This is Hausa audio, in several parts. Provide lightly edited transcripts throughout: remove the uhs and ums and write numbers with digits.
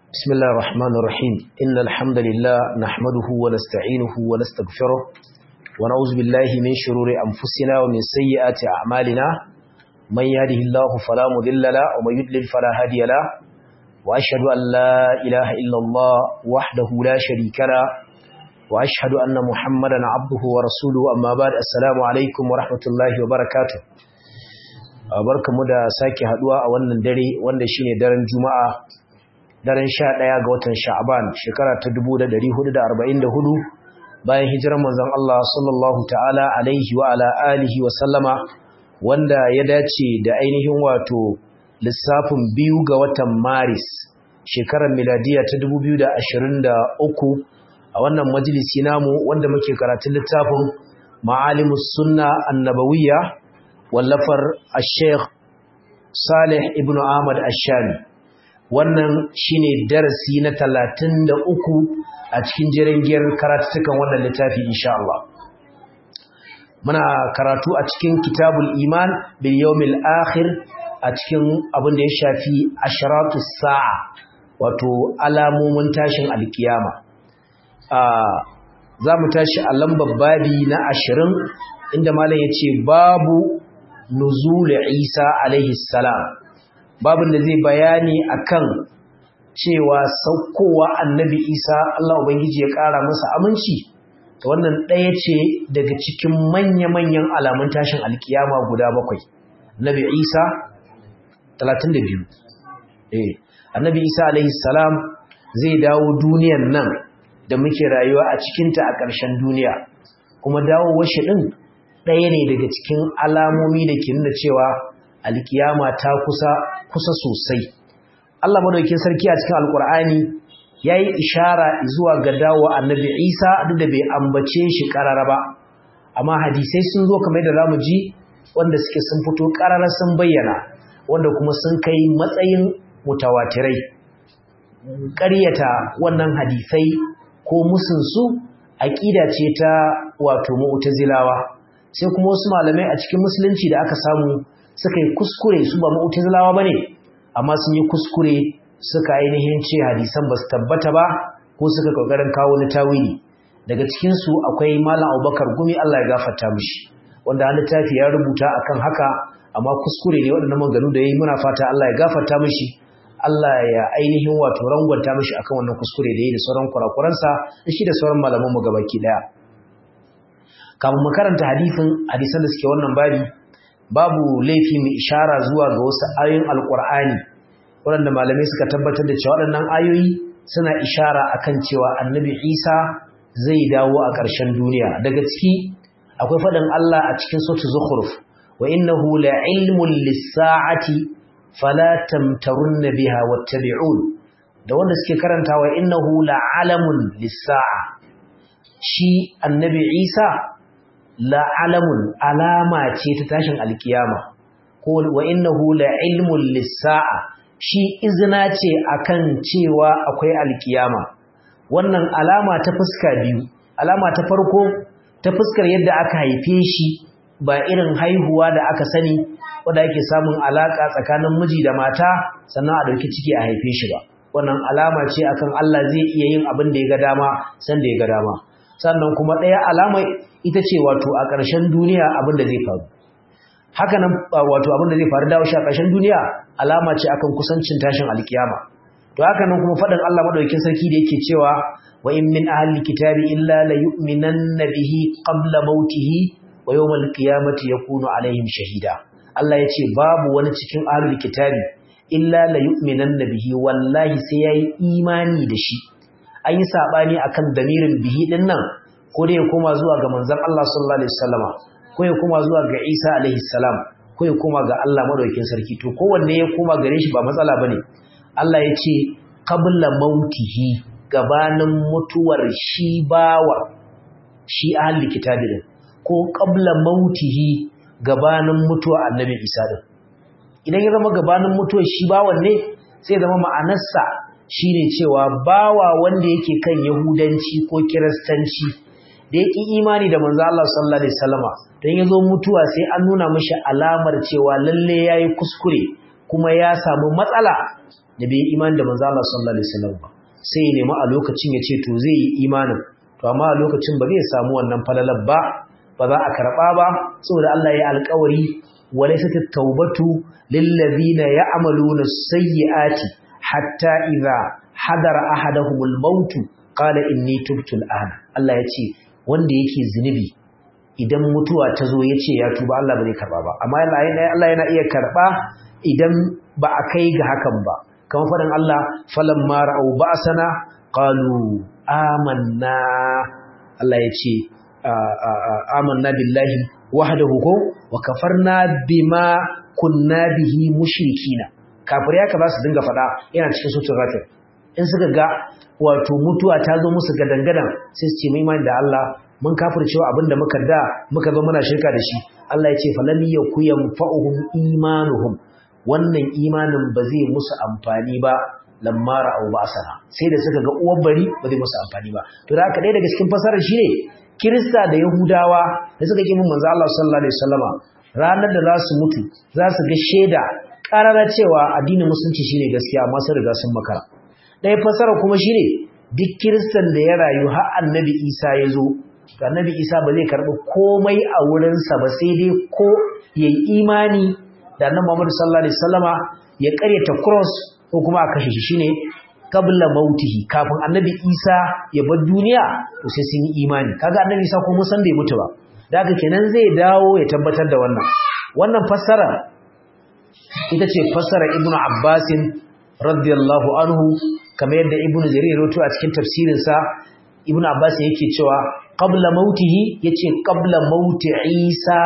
بسم الله الرحمن الرحيم إن الحمد لله نحمده ونستعينه ونستغفره ونعوذ بالله من شرور أنفسنا ومن سيئات أعمالنا من يهده الله فلا مضل له ومن يضلل فلا هادي له وأشهد أن لا إله إلا الله وحده لا شريك له وأشهد أن محمدا عبده ورسوله أما بعد السلام عليكم ورحمة الله وبركاته barkamu da sake haduwa a wannan dare wanda shine daren Juma'a daren 11 ga watan Sha'ban shekara ta 1444 bayan hijirar manzon Allah sallallahu ta'ala alaihi wa ala alihi wa sallama wanda ya dace da ainihin wato lissafin 2 ga watan Maris shekarar miladiya ta 2023 a wannan majalisi namu wanda muke karatun littafin Ma'alimus Sunna An-Nabawiyya wallafar Sheikh Salih ibn Ahmad Ash-Shami wannan shine darasi na 33 a cikin jirangiyar karatukan wannan littafi insha Allah muna karatu a cikin kitabul iman bil yawmil akhir a cikin abin da ya shafi ashratus sa'a wato alamomin tashin alkiyama za mu tashi a lambar babi na 20 inda malam yace babu nuzul Isa alaihi salam babin da zai bayani akan cewa saukowa annabi Isa Allah ubangiji ya kara masa aminci to wannan daya ce daga cikin manya-manyan alamun tashin alkiyama guda 7 annabi Isa 32 annabi Isa alaihi salam zai dawo duniyar nan da muke rayuwa a cikin ta a ƙarshen duniya kuma dawowar shi din ɗaya ne daga cikin alamomi da ke nuna cewa alkiyama ta kusa sosai. Allah madaukakin sarki a cikin alkur'ani yayi ishara zuwa ga dawo annabi Isa duk da bai ambace shi karara ba amma hadisai sun zo kamar da zamu ji wanda suke sun fito karara sun bayyana wanda kuma sun kai matsayin mutawatirai. Ƙaryata wannan hadisai ko musun su aqida ce ta wato mu'tazilawa sai kuma wasu malamai a cikin musulunci da aka samu suka yi kuskure su ba mu'tazilawa bane amma sun yi kuskure suka ainihin ce hadisan ba su tabbata ba ko suka kokarin kawo ni tawili daga cikin su akwai Malam Abubakar Gumi Allah ya gafarta mishi wanda littafi ya rubuta akan haka amma kuskure ne wadannan maganganu da yayi muna fata Allah ya gafarta mishi Allah ya ainihin wato rangwanta mishi akan wannan kuskure da yayi da sauran kurakuransa da shi da sauran malaman mu gabaki daya kafin mu karanta hadisan da suke wannan babu laifi mu ishara zuwa ga wasu ayoyin alqur'ani waɗanda malamai suka tabbatar da cewa waɗannan ayoyi suna ishara akan cewa annabi Isa zai dawo a ƙarshen duniya daga ciki akwai faɗin Allah a cikin suratul zukhruf wa innahu la'ilmun lis-sa'ati fala tamtarunna biha wattabi'un da wanda suke karantawa innahu la'alamun lis-sa'a shi annabi Isa la'alamun alama ce ta tashin alkiyama ko wa innahu la'ilmun lis-sa'a shi izina ce akan cewa akwai alkiyama wannan alama ta fuska biyu alama ta farko ta fuskar yadda aka haife shi ba irin haihuwa da aka sani wanda yake samun alaka tsakanin miji da mata sannan a dauki ciki a haife shi ba wannan alama ce akan Allah zai iya yin abin da ya ga dama san da ya ga dama sannan kuma ɗaya alama ita ce wato a ƙarshen duniya abin da zai faru haka nan wato abin da zai faru dawo shi a ƙarshen duniya alama ce akan kusancin tashin alkiyama to haka nan kuma faɗin Allah madaukakin sarki da yake cewa wa in min ahli kitabi illa la yu'minanna bihi qabla mautihi wa yawmal qiyamati yakunu alaihim shahida Allah yace babu wani cikin ahli kitabi illa la yu'minanna bihi wallahi sai yayi imani da shi an yi sabani akan damirin bihi din nan ko dai ya koma zuwa ga manzon Allah sallallahu alaihi wasallama ko ya koma zuwa ga Isa alaihi salam ko ya koma ga Allah madaukakin sarki to kowanne ya koma gare shi ba matsala bane Allah ya ce qabla mautihi gabanin mutuwar shi bawa shi ahli kitabin ko qabla mautihi gabanin mutuwar annabi Isa din idan ya zama gabanin mutuwar shi bawan ne sai zama ma'anarsa shine cewa bawa wanda yake kan yahudanci ko kiristanci da yake imani da manzo Allah sallallahu alaihi wasallama dan yazo mutuwa sai an nuna mishi alamar cewa lalle yayi kuskure kuma ya samu matsala da bai imani da manzo Allah sallallahu alaihi wasallam ba sai ya nemi a lokacin ya ce to zai yi imanin to amma a lokacin ba zai samu wannan falalar ba za a karba ba saboda Allah ya alƙawari walaysat at-taubatu lil ladina ya'maluna as-sayyi'ati hatta idha hadara ahaduhumul maut qala inni tubtu al-ana Allah ya ce wanda yake zinubi idan mutuwa ta zo ya ce ya tuba Allah ba zai karba ba amma Allah yana iya karba idan ba a kai ga hakan ba kamar faɗin Allah falamma ra'au ba'sana qalu amanna Allah ya ce amanna billahi wahdahu ko wa kafarna bima kunna bihi mushrikina kafirai haka za su dinga faɗa yana cikin suratul ghafir in suka ga wato mutuwa ta zo musu gadangadan sai su ce mai imani da Allah mun kafircewa abinda muka zo muna shirka da shi Allah ya ce falam yakuyam fa'uhum imanuhum wannan imanin ba zai musu amfani ba lamma ra'u ba'sana sai da suka ga uwar bari ba zai musu amfani ba to da haka dai daga cikin fasarar shi ne Kirista da Yahudawa da suka ki mun manzo Allah sallallahu alaihi wasallama ranar da za su mutu za su ga sheda karara cewa addinin musulunci shine gaskiya amma sun riga sun makara dai fasara kuma shine duk Kiristan da ya rayu har Annabi Isa ya zo Annabi Isa ba zai karbi komai a wurinsa ba sai dai ko yayi imani da Annabi Muhammad sallallahu alaihi wasallama ya karyata cross ko kuma a kashe shi shine qabla mautihi kafin Annabi Isa ya bar duniya to sai sun yi imani kaga Annabi Isa ko mun san bai mutu ba da haka kenan zai dawo ya tabbatar da wannan fassara ita ce fassara Ibn Abbas radiyallahu anhu kamar yadda Ibn Jarir rawaito a cikin tafsirin sa Ibn Abbas yake cewa qabla mautihi yace qabla mauti Isa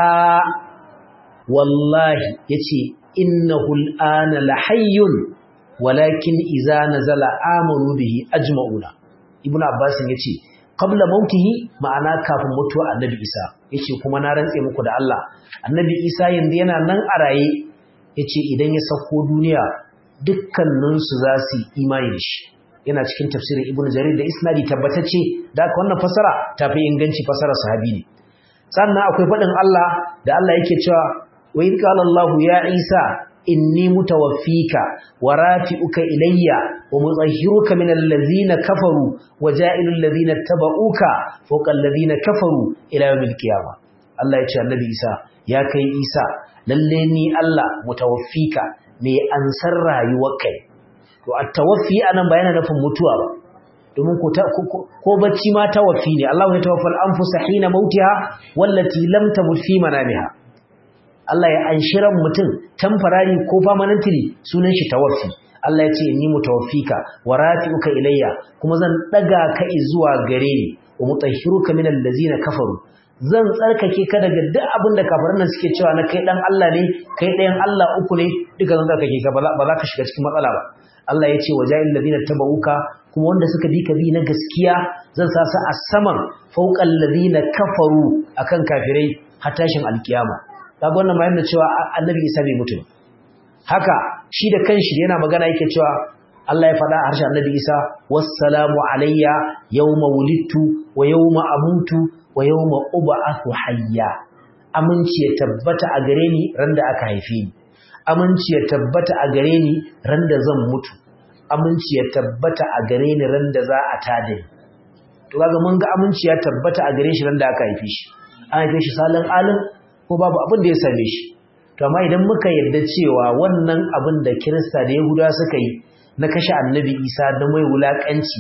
wallahi yace innahu al'ana lahayyun walakin idza nazala amanu bihi ajma'una Ibn Abbas yace qabla mautihi ma'ana kafin mutuwa Annabi Isa yace kuma na rantse muku da Allah Annabi Isa yanzu yana nan a raye yace idan ya sako duniya dukkaninsu za su yi imani da shi yana cikin tafsirin Ibn Jarir da isnadi tabbatacce da haka wannan fasara tafi inganci fasara sahabi ne sannan akwai fadin Allah da Allah yake cewa wa in qala Allahu ya Isa inni mutawaffika wa rafi'uka ilayya wa mutahhiruka min allazina kafaru wa ja'ilul ladzina tabauka fawqa allazina kafaru ila yawmil qiyamah Allah ya ce Annabi Isa ya kai Isa lalle ni Allah mutawaffika mai ansar rayuwar kai to at-tawaffi anan ba yana nufin mutuwa ba domin ko bacci ma tawaffi ne Allah ya tawaffal anfusa hina mautiha wallati lam tamut fi manamiha Allah ya anshiran mutum temporary ko permanently sunan shi tawaffi Allah ya ce inni mutawaffika wa rafi'uka ilayya kuma zan daga ka zuwa gare ni wa mutahhiruka minal ladzina kafaru zan tsarkake ka daga duk abin da kafiran nan suke cewa na kai dan Allah ne kai ɗayan Allah uku ne duka zan tsarkake ka ba za ka shiga cikin matsala ba Allah ya ce waja'il ladina tabauka kuma wanda suka bi ka bi na gaskiya zan sa su a saman fawqal ladina kafaru akan kafirai har tashin alkiyama kaga wannan ma yana cewa Annabi Isa bai mutu haka shi da kanshi yana magana yake cewa Allah ya faɗa a harshen Annabi Isa wassalamu alayya yawma wulidtu wa yawma amutu wa yawma ub'athu hayya aminci ya tabbata a gare ni ran da aka haife ni aminci ya tabbata a gare ni ran da zan mutu aminci ya tabbata a gare ni ran da za a tada ni to kaga mun ga aminci ya tabbata a gare shi ran da aka haife shi an haife shi salin alim ko babu abin da ya same shi to amma idan muka yarda cewa wannan abin da Kirista da Yahudawa suka yi na kashe Annabi Isa da mai wulakanci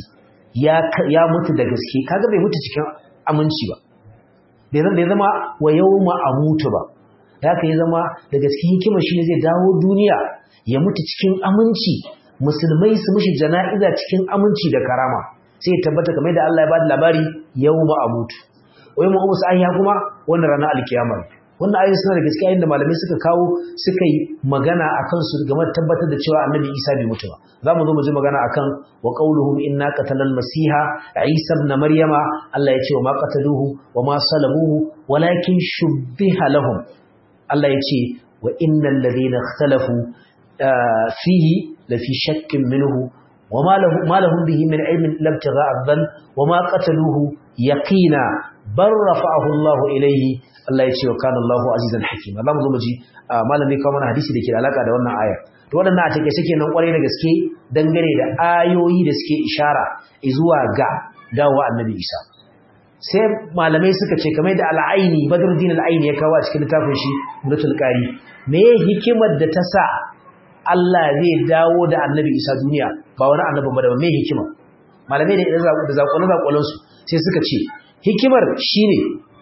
ya mutu da gaske kaga bai mutu cikin aminci ba bai zama wa yawma amutu ba haka ya zama daga cikin hikima shine zai dawo duniya ya mutu cikin aminci musulmai su mishi jana'iza cikin aminci da karama sai ya tabbata kamar da Allah ya bada labari yawma amutu wai mu musu ayya kuma wannan ranar alkiyama wannan ayoyi suna da gaskiya inda malamai suka kawo suka yi magana akan su game da tabbatar da cewa Annabi Isa bai mutu ba zamu zo mu ji magana akan wa qauluhum inna qatalal masiha Isa ibn Maryama Allah ya ce wa ma qataluhu wa ma salabuhu walakin shubbiha lahum Allah ya ce wa innal ladhina ikhtalafu fihi la fi shakkin minhu wa ma lahum bihi min ilmin lam tagha'a dhann wa ma qataluhu yaqina bar rafa'ahu Allah ilayhi Allah ya ce wa kana Allahu azizan hakim Allah mu zo mu ji malami kawo mana hadisi da ke da alaka da wannan aya to waɗannan a take suke nan kwarai da gaske dangane da ayoyi da suke ishara zuwa ga dawo annabi Isa sai malamai suka ce kamar da al-Aini Badruddin al-Aini ya kawo a cikin littafin shi Umdatul Qari me hikimar da ta sa Allah zai dawo da annabi Isa duniya ba wani annabi ba da me hikima malamai da zakulan su sai suka ce hikimar shine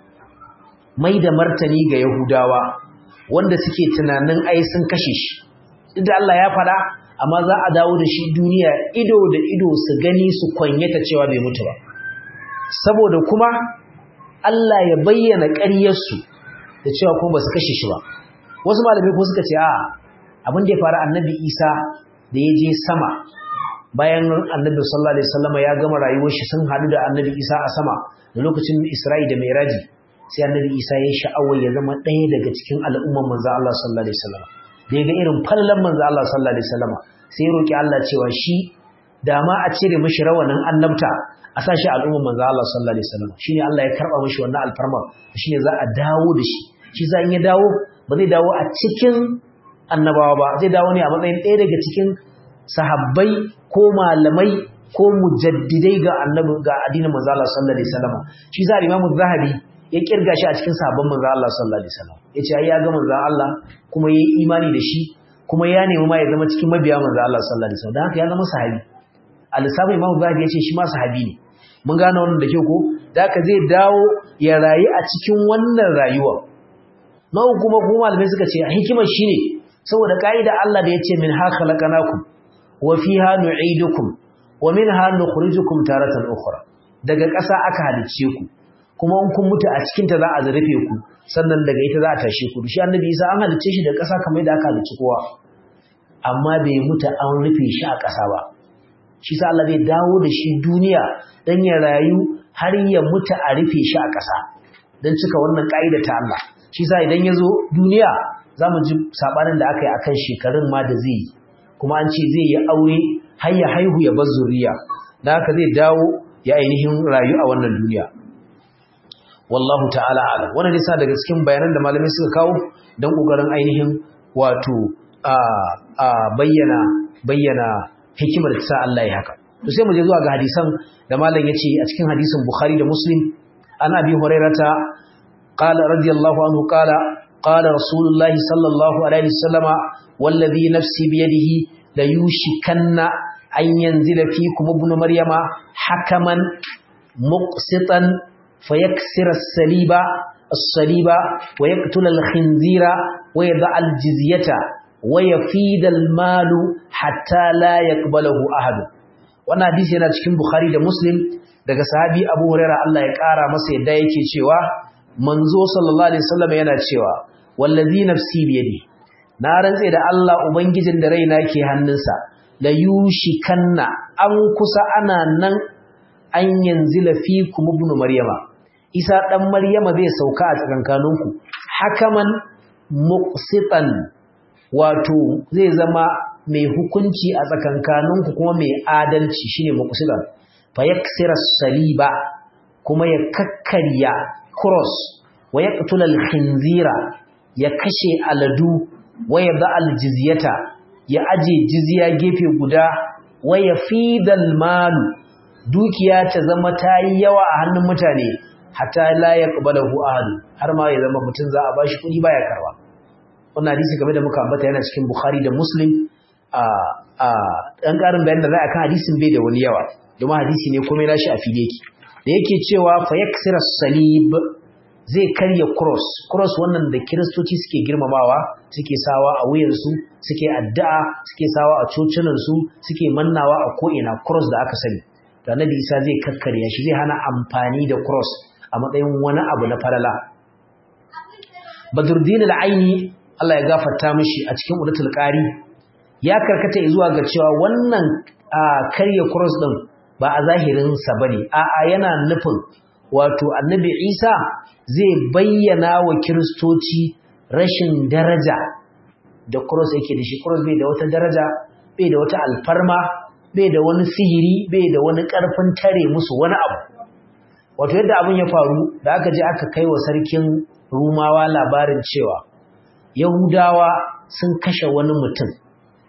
mai da martani ga Yahudawa wanda suke tunanin ai sun kashe shi duk da Allah ya fada amma za a dawo da shi duniya ido da ido su gani su kwanyata cewa bai mutu ba saboda kuma Allah ya bayyana ƙaryarsu da cewa kuma ba su kashe shi ba wasu malamai ko suka ce a abin da ya faru annabi Isa da ya je sama bayan annabi sallallahu alaihi wasallam ya gama rayuwar shi sun hadu da annabi Isa a sama da lokacin Isra'i da Mi'raji sai annabi Isa ya sha'awar ya zama ɗaya daga cikin al'umman manzo Allah sallallahu alaihi wasallam da ya ga irin fallan manzo Allah sallallahu alaihi wasallam sai ya roki Allah cewa shi da ma a cire mishi rawanin annabta a sashi al'umman manzo Allah sallallahu alaihi wasallam shine Allah ya karba mishi wannan alfarma shine za a dawo da shi za in ya dawo ba zai dawo a cikin annabawa ba zai dawo ne a matsayin ɗaya daga cikin sahabbai ko malamai ko mujaddidai ga annabi ga addinin manzo Allah sallallahu alaihi wasallam shi za Imam Zahabi ya kirga shi a cikin sahabban manzo Allah sallallahu alaihi wasallam yace ai ya ga manzo Allah kuma yayi imani da shi kuma ya nemi ma ya zama cikin mabiya manzo Allah sallallahu alaihi wasallam dan haka ya zama sahabi al-sahabi Imam Zahabi yace shi ma sahabi ne mun gane wannan da ke ko da haka zai dawo ya rayu a cikin wannan rayuwa na kuma malamai suka ce hikimar shine saboda kaida Allah da yace min ha khalaqnakum wa fiha nu'idukum wa minha nukhrijukum taratan ukhra daga ƙasa aka halice ku kuma in kun mutu a cikin ta za a zarfe ku sannan daga ita za a tashe ku shi annabi Isa an halice shi daga ƙasa kamar da aka halice kowa amma bai mutu an rufe shi a ƙasa ba shi sa Allah zai dawo da shi duniya dan ya rayu har ya mutu a rufe shi a ƙasa dan cika wannan kaida ta Allah shi sa idan ya zo duniya zamu ji sabanin da aka yi akan shekarun ma da zai kuma an ce zai yi aure har ya haihu ya bar zuriya dan haka zai dawo ya ainihin rayu a wannan duniya wallahu ta'ala alam wannan ne sa daga cikin bayanan da malamai suka kawo dan kokarin ainihin wato bayyana hikimar da sa Allah ya haka to sai mu je zuwa ga hadisan da malam yace a cikin hadisin Bukhari da Muslim an Abi Hurairata qala radiyallahu anhu qala Rasulullahi sallallahu alaihi wasallama wallazi nafsi biyadihi la yushikanna an yanzila fikum ibn maryama hakaman muqsitan fayaksira as-saliba wa yaqtula al-khinzira wa yad'a al-jizyata wa yafida al-malu hatta la yaqbalahu ahad wannan hadisi yana cikin Bukhari da Muslim daga sahabi Abu Hurairah Allah ya kara masa yadda yake cewa manzo sallallahu alaihi wasallam yana cewa wallazi nafsi biyadi na rantse da Allah ubangijin da raina ke hannunsa la yushikanna an kusa ana nan an yanzila fikum ibn maryama isa dan maryama zai sauka a tsakankaninku hakaman muqsitan wato zai zama mai hukunci a tsakankaninku kuma mai adalci shine muqsitan fa yaksira saliba kuma ya kakkarya cross wa yaqtula al-khinzira ya kashe aladu wa yada al-jizyata ya aje jizya gefe guda wa yafidal malu dukiya ta zama tayi yawa a hannun mutane hatta la yaqbalahu ahad har ma ya zama mutun za a bashi kudi baya karwa wannan hadisi game da muka ambata yana cikin Bukhari da Muslim dan karin bayanin da za a kan hadisin bai da wani yawa domin hadisi ne kuma yana shi a fili yake da yake cewa fa yaksira salib zai karya cross wannan da kiristoci suke girmamawa suke sawa a wuyansu suke addu'a suke sawa a cocinansu suke mannawa a ko'ina cross da aka sani da Nabi Isa zai kakkarya shi zai hana amfani da cross a matsayin wani abu na falala Badruddin al-Aini Allah ya gafarta mishi a cikin Umdatul Qari ya karkata zuwa ga cewa wannan karya cross din ba a zahirin sa bane a'a yana nufin wato Annabi Isa zai bayyana wa kiristoci rashin daraja da cross yake da shi cross bai da wata daraja bai da wata alfarma bai da wani sihiri bai da wani karfin tare musu wani abu wato yadda abin ya faru da aka je aka kai wa sarkin Rumawa labarin cewa Yahudawa sun kashe wani mutum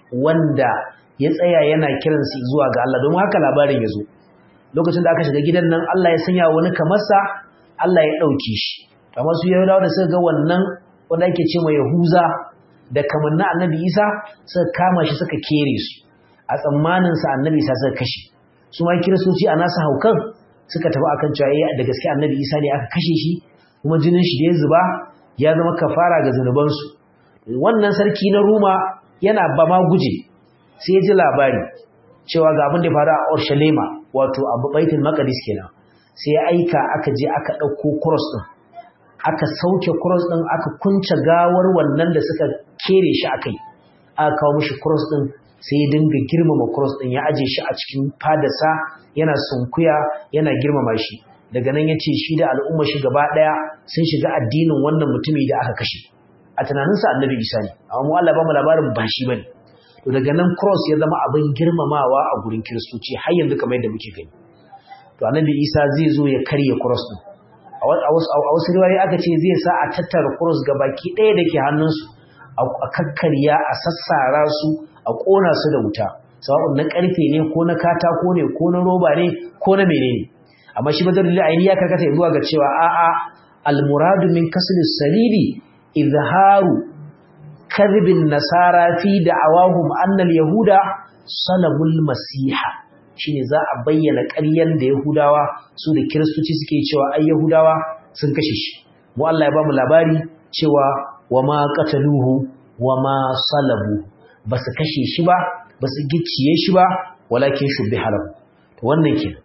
wanda ya tsaya yana kiransu zuwa ga Allah don haka labarin ya zo lokacin da aka shiga gidan nan Allah ya sanya wani kamarsa Allah ya ɗauke shi amma su Yahudawa da suka ga wannan wanda ake ce mai Yahuza da kamanna Annabi Isa suka kama shi suka kere su a tsammanin sa Annabi Isa suka kashe su ma kiristoci a nasu haukan suka tafi akan cewa da gaske Annabi Isa ne aka kashe shi kuma jinin shi da ya zuba ya zama kafara ga zunubansu wannan sarki na Roma yana ba ma guje sai ya ji labari cewa ga abin da ya faru a Urshalima wato a Baitul Maqdis kenan sai ya aika aka je aka dauko cross din aka sauke cross din aka kunce gawar wannan da suka kere shi akai aka kawo mishi cross din sai ya dinga girmama cross din ya aje shi a cikin fadarsa yana sunkuya yana girmama shi daga nan yace shi da al'umma shi gaba daya sun shiga addinin wannan mutumi da aka kashe a tunaninsa Annabi Isa ne amma mu Allah ba mu labarin ba shi bane to daga nan cross ya zama abin girmamawa a gurin Kiristoci har yanzu kamar yadda muke gani to Annabi Isa zai zo ya karye cross din a wasu riwayoyi aka ce zai sa a tattara cross gabaki ɗaya dake hannunsu a kakkarya a sassara su a kona su da wuta sawa'un na karfe ne ko na katako ne ko na roba ne ko na menene amma shi badalul aini ya karkata zuwa ga cewa a'a al-muradu min kaslis salibi izharu kadhibin nasara fi da'awahum anna al-yahuda salabul masiha shine za a bayyana ƙaryan da yahudawa su da kiristoci suke cewa ai yahudawa sun kashe shi mu Allah ya bamu labari cewa wama qataluhu wama salabu basu kashe shi ba basu gicciye shi ba walakin shubbiha lahu to wannan kenan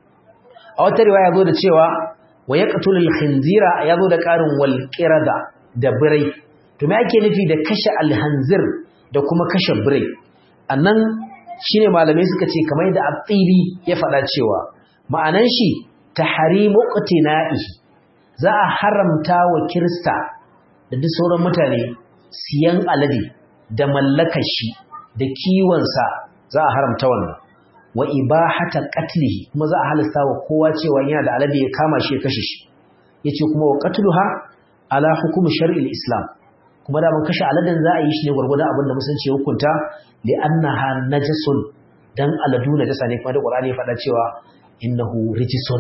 a wata riwaya zo da cewa wa yaqtulul khinzira yazo da ƙarin wal qirada da birai to me ake nufi da kashe alhanzir da kuma kashe birai annan shine malamai suka ce kamar da at-tibi ya faɗa cewa ma'anan shi tahrimu qitina'i za a haramta wa kirista da duk sauran mutane siyan alade da mallakar shi da kiwon sa za a haramta wannan wa ibahata qatlihi kuma za a halasta wa kowa cewa yana da alade ya kama shi ya kashe shi yace kuma wa qatluha ala hukm shar'il islam kuma da ban kashe aladen za a yi shi ne gurgurdan abin da musulunci ya hukunta li annaha najasun dan aladu najasa ne kuma da Qur'ani ya faɗa cewa innahu rijsun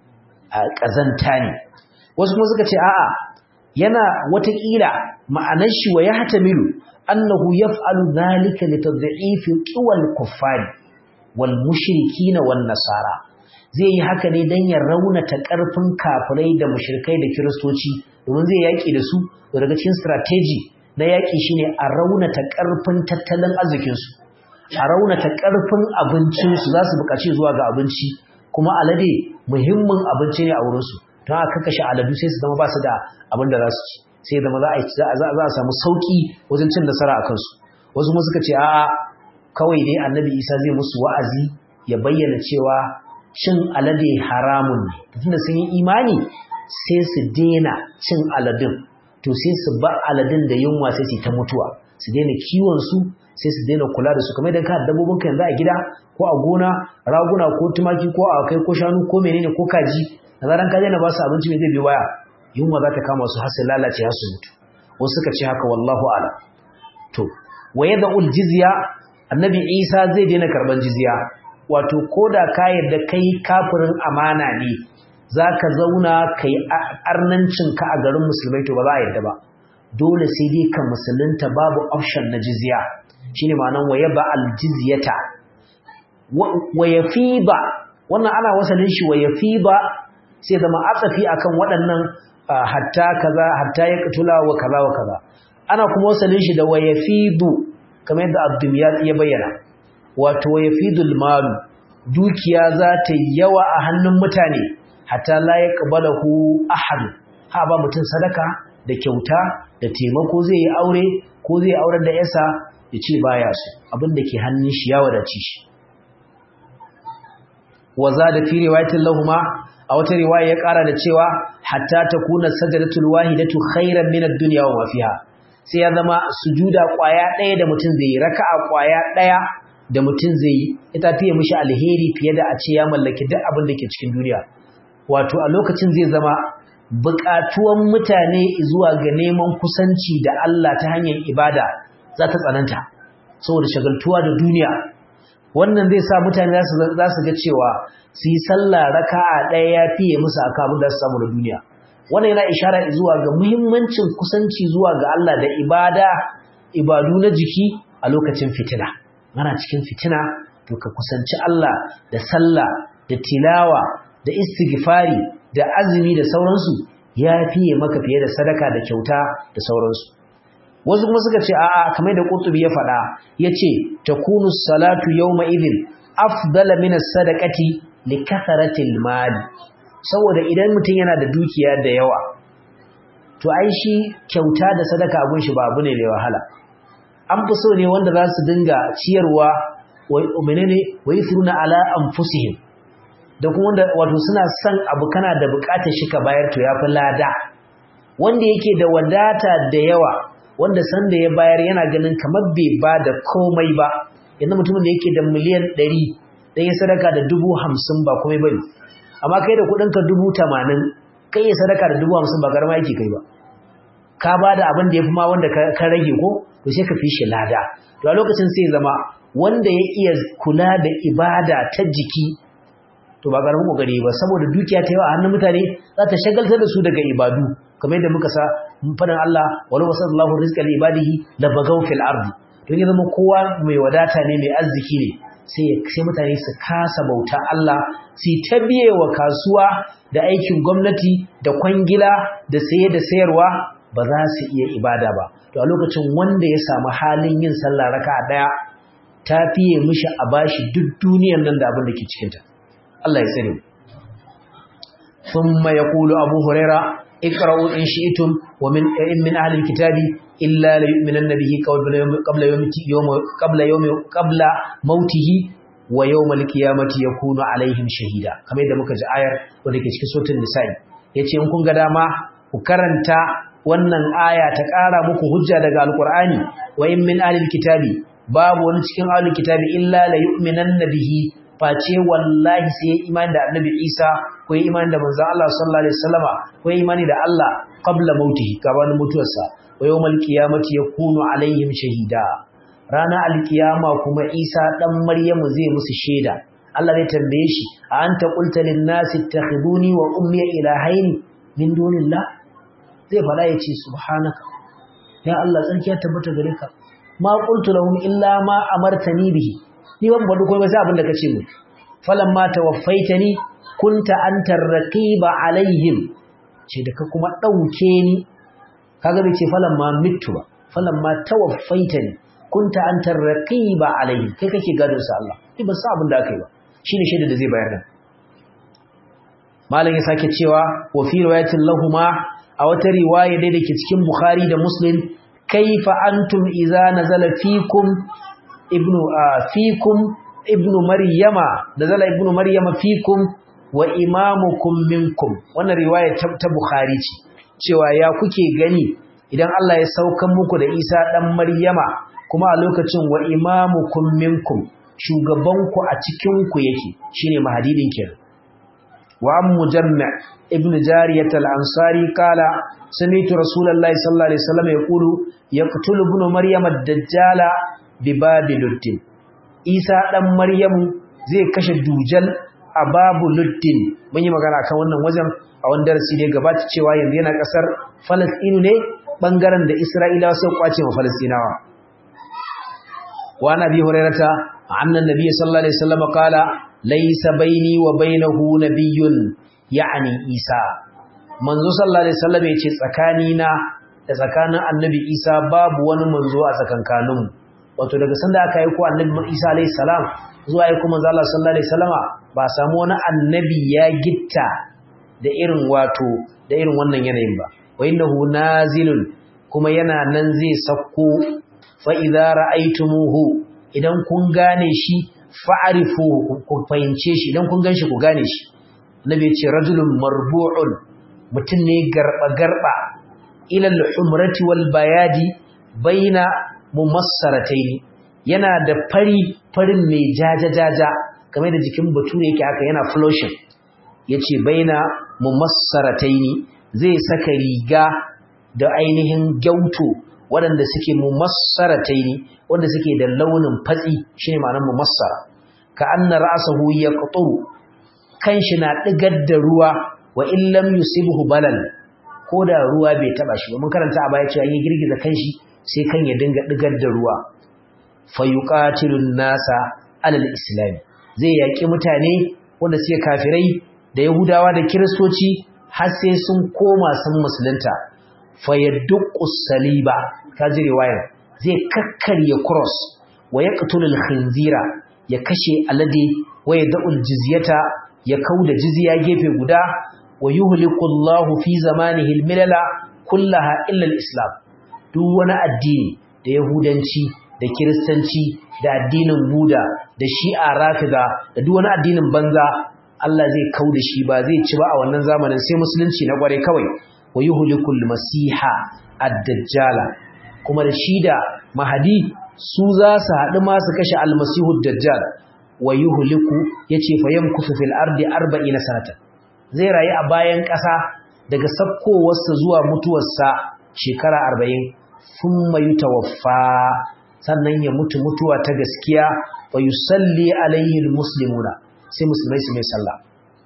kazanta ne wasu kuma suka ce a'a yana watakila ma'anar shi wa yahtamilu annahu yaf'alu dhalika li tad'ifi qiwal kuffari wal mushrikina wan nasara zai yi haka ne dan ya raunata karfin kafirai da mushrikai da kiristoci domin zai yaki da su daga cikin strategy na yaki shine a raunata karfin tattalin arzikin su a raunata karfin abincin su za su buƙaci zuwa ga abinci kuma alade muhimmin abinci ne a wurin su don aka kashe aladu sai su zama ba su da abin da za su ci sai zama za a samu sauki wajen cin nasara a kansu wasu kuma suka ce a'a kawai dai Annabi Isa zai musu wa'azi ya bayyana cewa cin alade haramun ne tunda sun yi imani sai su daina cin aladun to sai su bar aladun da yunwa sai su ta mutuwa su daina kiwon su sai su daina kula da su kamar idan ka dabbobin ka yanzu a gida ko a gona raguna ko tumaki ko awakai ko shanu ko menene ko kaji da zaran ka daina ba su abinci mai zai bi waya yunwa za ta kama su har su lalace har su mutu wasu suka ce haka wallahu a'lam to wa yad'ul jizya Annabi Isa zai daina karban jizya wato koda ka yarda kai kafirin amana ne zaka zauna kai arnancin ka a garin musulmai to ba za a yarda ba dole sai dai ka musulunta babu option na jizya shine ma'anar wayaba aljizyata wayafiba wannan ana wasalin shi wayafiba sai zama atsafi akan waɗannan hatta kaza hatta yaqtula wa kaza wa kaza ana kuma wasalin shi da wayafidu kamar yadda Abdulmiyat ya bayyana wato wayafidul malu dukiya za ta yawa a hannun mutane hatta la yaqbalahu ahad ha ba mutun sadaka da kyauta da taimako zai yi aure ko zai aurar da yasa ya ce baya su abinda ke hannun shi ya wadace shi waza da fi riwayatin lahuma a wata riwaya ya kara da cewa hatta takuna sajdatul wahidatu khairan min ad-dunya wa ma fiha sai ya zama sujuda kwaya daya da mutun zai yi raka'a kwaya daya da mutun zai yi ita fiye mishi alheri fiye da a ce ya mallaki duk abin da ke cikin duniya wato a lokacin zai zama buƙatuwan mutane zuwa ga neman kusanci da Allah ta hanyar ibada za ta tsananta saboda shagaltuwa da duniya. Wannan zai sa mutane za su ga cewa su yi sallah raka'a ɗaya ya fiye musu akan abin da su samu da duniya. Wannan yana ishara zuwa ga muhimmancin kusanci zuwa ga Allah da ibadu na jiki a lokacin fitina. Ana cikin fitina to ka kusanci Allah da sallah da tilawa da istighfari da azumi da sauransu ya fiye maka fiye da sadaka da kyauta da sauransu. Wasu kuma suka ce a'a kamar da Qurtubi ya faɗa yace takunu salatu yawma idhin afdala min as-sadaqati li kathratil mal. Saboda idan mutum yana da dukiya da yawa to ai shi kyauta da sadaka abun shi ba abu ne mai wahala. An fi so ne wanda za su dinga ciyarwa wa yusruna ala anfusihim, da kuma wanda wato suna son abu kana da bukatar shi ka bayar to yafi lada. Wanda yake da wadata da yawa, wanda san da ya bayar yana ganin kamar bai ba da komai ba, yanzu mutumin da yake da miliyan 100 dan ya sadaka da 50,000 ba komai bane, amma kai da kudin ka 80,000 kai ya sadaka da 50,000 ba garma yake kai ba, ka ba da abin da yafi ma wanda ka rage ko to sai ka fi shi lada. To a lokacin sai zama wanda ya iya kula da ibada ta jiki to ba karamin kokari ba, saboda dukiya ta yawa a hannun mutane za ta shagaltar da su daga ibadu, kamar yadda muka sa faɗin Allah walau wasallallahu rizqa li ibadihi la bagaw fil ardi. Don ya zama kowa mai wadata ne, mai arziki ne, sai mutane su kasa bauta Allah, su ta biye wa kasuwa da aikin gwamnati da kwangila da saye da sayarwa, ba za su iya ibada ba. To a lokacin wanda ya samu halin yin sallah raka'a daya ta fiye mishi a bashi duk duniyar nan da abin da ke cikin ta. Allah ya tsare mu. Thumma yaqulu Abu Huraira iqra'u in shi'tum wa min ahli alkitabi illa la yu'minanna bihi qabla mautihi wa yawm alqiyamati yakunu alaihim shahida. Kamar yadda muka ji ayar wanda ke cikin suratul nisa'i, yace in kun ga dama ku karanta wannan aya ta ƙara muku hujja daga alqur'ani, wa in min ahli alkitabi, babu wani cikin ahli alkitabi illa la yu'minanna bihi, face wallahi sai imani da Annabi Isa ko imani da manzon Allah sallallahu alaihi wasallama ko imani da Allah qabla mautihi, gabanin mutuwarsa, wa yawmal qiyamati yakunu alaihim shahida. Rana alkiyama kuma Isa dan Maryamu zai musu shaida. Allah zai tambaye shi, a anta qulta lin nasi ittakhiduni wa ummi ilahaini min dunillah? Zai fada yace subhanaka ya Allah, tsarki ya tabbata gare ka, ma qultu lahum illa ma amartani bihi, ni ban bada komai sai abin da kace mu. Falamma tawaffaitani kunta antar raqiba alaihim, ce da ka kuma dauke ni, kaga bai ce falamma mittu ba, falamma tawaffaitani kunta antar raqiba alaihim, kai kake gadon sa Allah, ni ban san abin da aka yi ba. Shine shaida da zai bayar da. Malam ya sake cewa wa fi riwayatin lahumma, a wata riwaya dai dake cikin Bukhari da Muslim, kaifa antum idza nazala fikum ibnu maryama, nazala ibnu maryama fikum wa imamukum minkum. Wannan riwaya ta Bukhari ce, cewa ya kuke gani idan Allah ya saukan muku da Isa dan Maryama kuma a lokacin wa imamukum minkum, shugabanku a cikin ku yake, shine mahadidin kenan. Wa Mujammi' ibn Jariyah al-Ansari qala sami'tu Rasulullahi sallallahu alaihi wasallam yaqulu yaqtulu ibn Maryam ad-dajjala bi Babiluddin. Isa dan Maryamu zai kashe Dujal a Babiluddin. Mun yi magana kan wannan wajen a wani darasi ne gabata cewa yanzu yana kasar Falastinu ne, bangaren da Isra'ilawa suka kwace wa Falastinawa. Wa Nabi Hurairata anna Nabiy sallallahu alaihi wasallam qala laysa baini wa bainahu nabiyyun, ya'ni Isa. Manzo sallallahu alaihi wasallam yace tsakanina da tsakanin Annabi Isa babu wani manzo a tsakankaninmu. Wato daga sanda aka yi ko Annabi Isa alaihi salam zuwa yi kuma manzo Allah sallallahu alaihi wasallama ba samu wani annabi ya gitta da irin wannan yanayin ba. Wa innahu nazilun, kuma yana nan zai sakko. Fa idza ra'aytumuhu, idan kun gane shi fa'arifu, ku fahimce shi, idan kun ganshi ku gane shi. Annabi ya ce rajulun marbu'un, mutum ne garba ila al-humrati wal bayadi baina mumassaratayn, yana da farin mai jaja kamar da jikin bature yake haka, yana flushing. Yace baina mumassaratayn, zai saka riga da ainihin gyauto waɗanda suke mumassarataini wanda suke da launin fatsi shine ma'anar mumassara ka anna ra'sahu yaqturu kanshi na digar da ruwa wa illam yusibhu balal ko da ruwa bai taba shi ba mun karanta a baya cewa yin girgiza kanshi sai kan ya dinga digar da ruwa fayuqatilun nasa alal islam zai yaki mutane wanda suke kafirai da yahudawa da kristoci har sai sun koma sun musulunta fayadduqus saliba kaji riwayar zai kakkarya cross wa yaqtulul khinzira ya kashe alade wa yad'ul jizyata ya kauda jizya gefe guda wa yuhlikullahu fi zamanihi almilala kullaha illa alislam duk wani addini da yahudanci da kiristanci da addinin buda da shi'a rafida da duk wani addinin banza Allah zai kauda shi ba zai ci ba a wannan zamanin sai musulunci na kware kawai wa yuhlikul masiha ad-dajjala kuma da shi da mahadi su za su haɗu ma su kashe almasihu dajjal wa yuhliku yace fa yamkusu fil ardi 40 sanatan zai rayu a bayan ƙasa daga sakkowarsa zuwa mutuwarsa shekara 40 thumma yutawaffa sannan ya mutu mutuwa ta gaskiya wa yusalli alaihi almuslimuna sai musulmai su mai sallah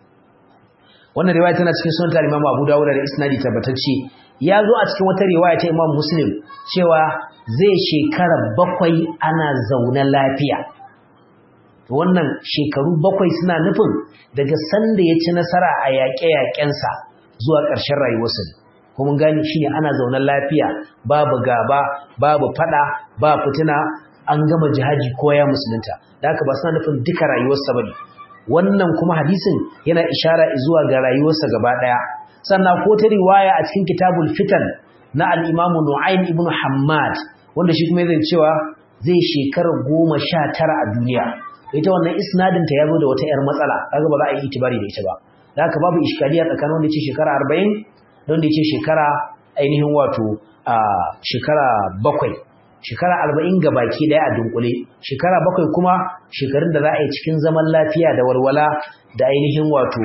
wannan riwaya tana cikin sunan Imam Abu Dawud da isnadi tabbatacce ya zo a cikin wata riwaya ta Imam Muslim cewa zai shekara 7 ana zaune lafiya wannan shekaru 7 suna nufin daga sanda ya ci nasara a yaƙe-yaƙensa zuwa ƙarshen rayuwarsa ko mun gani shine ana zaune lafiya babu gaba babu fada ba fitina an gama jihadi ko ya musulunta da haka ba suna nufin duka rayuwarsa bane wannan kuma hadisin yana ishara zuwa ga rayuwarsa gaba daya sannan ko ta riwaya a cikin kitabul fitan na al-Imam Nu'aym ibn Hammad wanda shi kuma yana cewa zai shekara 19 a duniya ita wannan isnadin ta yazo da wata yar matsala kaga ba za a yi itibari da ita ba da haka babu iskaliya tsakanin wanda yace shekara 40 da wanda yace shekara ainihin wato shekara 7 shekara 40 gabaki daya a dunkule shekara 7 kuma shekarun da za a yi cikin zaman lafiya da walwala da ainihin wato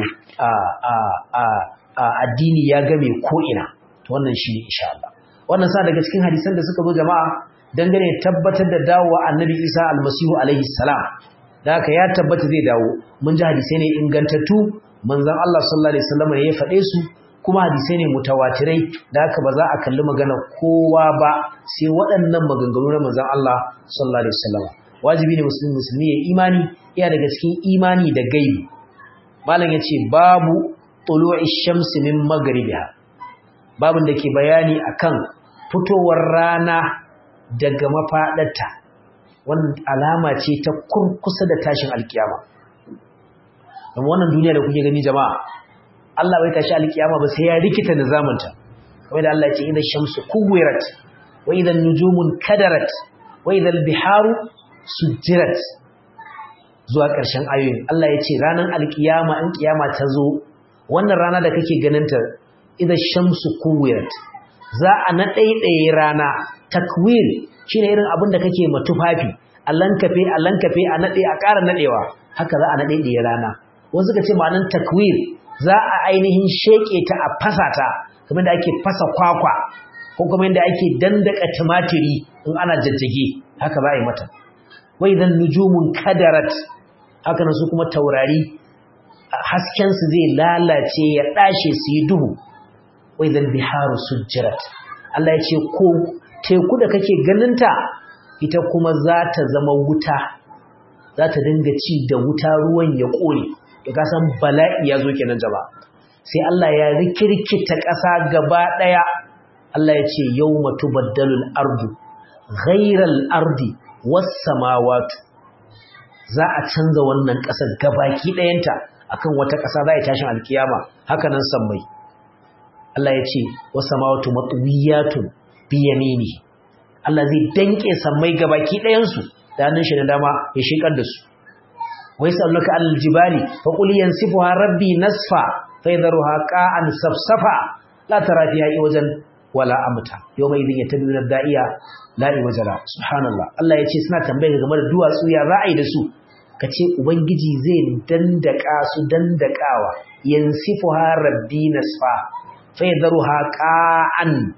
addini ya game ko ina to wannan shi insha Allah wannan sa daga cikin hadisan da suka zo jama'a dangane tabbatar da dawowa annabi Isa almasihu alaihi salam da haka ya tabbata zai dawo mun ji hadisai ne ingantattu manzon Allah sallallahu alaihi wasallam ne ya faɗe su kuma hadisai ne mutawatirai da haka ba za a kalli magana kowa ba sai waɗannan maganganu na manzon Allah sallallahu alaihi wasallam wajibi ne musulmi ya imani iya daga cikin imani da gaibi malam yace babu tulu'i shamsi min maghribiha babun da ke bayani akan fitowar rana daga mafadarta wannan alama ce ta kurkusa da tashin alkiyama kuma wannan duniya da kuke gani jama'a Allah bai tashi alkiyama ba sai ya rikita nizamanta kamar da Allah ya ce idan shamsu kuwirat wa idan nujumun kadarat wa idan biharu sujirat zuwa ƙarshen ayoyin Allah ya ce ranar alkiyama in kiyama ta zo wannan rana da kake ganin ta idan shamsu kuwirat za a na ɗaiɗaye rana takwir shine irin abin da kake matufafi a lankafe a nade a ƙara nadewa haka za a nade da rana wasu suka ce ma'anar takwir za a ainihin sheke ta a fasa ta kamar da ake fasa kwakwa ko kuma inda ake dandaka tumatiri in ana jajjage haka za a yi mata wa idan nujumun kadarat haka nan su kuma taurari hasken su zai lalace ya dashe su yi duhu wa idan biharu sujjirat Allah ya ce ko teku da kake ganinta ita kuma za ta zama wuta za ta dinga ci da wuta ruwan ya ƙone da kasan bala'i ya zo kenan jama'a sai Allah ya rikirkita ƙasa gaba ɗaya Allah ya ce yawma tubaddalul ardu ghayral ardi was samawati za a canza wannan ƙasar gabaki ɗayanta akan wata ƙasa za a tashin alkiyama haka nan sammai Allah ya ce was samawati matwiyatun bi yaminihi Allah zai danke sammai gabaki ɗayansu da hannun shi na dama ya shekar da su wai sallaka aljibali fa qul yansifuha rabbi nasfa fa yadharuha qa'an safsafa la tara fiha wajen wala amta yawma idin yatabuna da'iya la wajala subhanallah Allah yace suna tambaye game da duwatsu ya ra'ayi da su kace ubangiji zai dandaka su dandakawa yansifuha rabbi nasfa fa yadharuha qa'an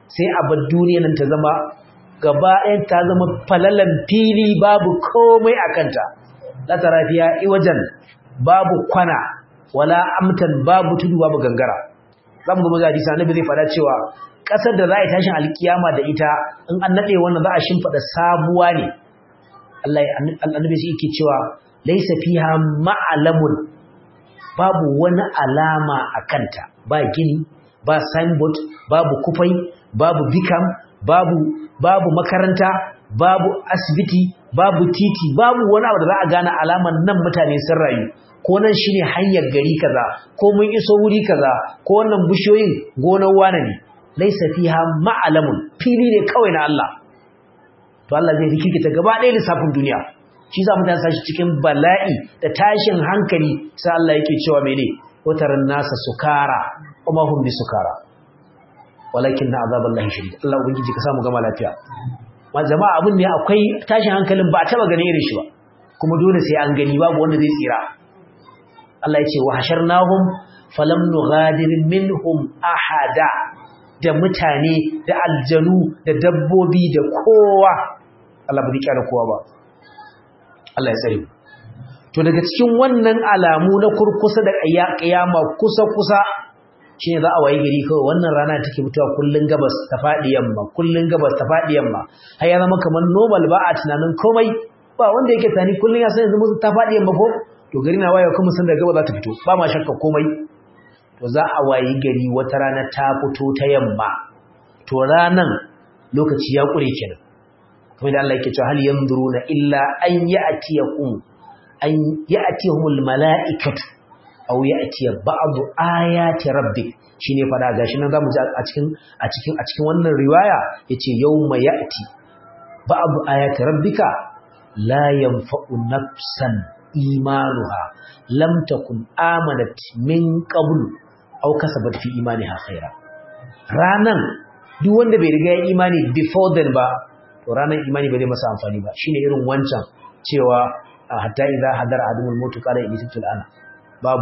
sai a bar duniyar nan ta zama gaba ɗayan ta zama falalan fili babu komai a kanta la tara fiha iwajan babu kwana wala amtan babu tudu babu gangara zamu ga hadisi annabi zai fada cewa kasar da za a tashin alkiyama da ita in an nade wannan za a shimfida sabuwa ne Allah annabi sai yake cewa laysa fiha ma'lamun babu wani alama a kanta ba gini ba signboard babu kufai babu bikam babu makaranta babu asibiti babu titi babu wani abu da za a gane alaman nan mutane sun rayu ko nan shine hanyar gari kaza ko mun iso wuri kaza ko wannan bishiyoyin gonar wane ne laysa fiha ma'lamun fili ne kawai na Allah to Allah zai rikikita gaba ɗaya lissafin duniya shi za mu ta sashi cikin bala'i da tashin hankali sai Allah yake cewa mene wataran nasa sukara kuma hum bi sukara walakin azaballahi shadid Allah ubangiji ka samu gama lafiya ma jama'a abin ne akwai tashin hankalin ba taba gane irin shi ba kuma dole sai an gani babu wanda zai tsira Allah ya ce wa hasharnahum falam nughadir minhum ahada da mutane da aljanu da dabbobi da kowa Allah bai kira kowa ba Allah ya tsare mu to daga cikin wannan alamu na kurkusa da kiyama kusa shine za a waye gari kawai wannan rana take fitowa kullun gabas ta fadi yamma kullun gabas ta fadi yamma har ya zama kamar normal ba a tunanin komai ba wanda yake tani kullun ya san yanzu ta fadi yamma ko to gari na waye kuma san da gaba za ta fito ba ma shakka komai to za a waye gari wata rana ta fito ta yamma to ranan lokaci ya kure kenan kuma da Allah yake cewa hal yanzuruna illa an ya'tiyahumul mala'ikatu aw ya'tiya ba'du ayati rabbik shine fada gashi nan zamu ji a cikin wannan riwaya yace yawma ya'ti ba'du ayati rabbika la yanfa'u nafsan imanuha lam takun amanat min qablu aw kasabat fi imaniha khaira ranan duk wanda bai riga ya imani before then ba to ranan imani bai masa amfani ba shine irin wancan cewa hatta idza hadara adumul maut qala inni tubtu ana babu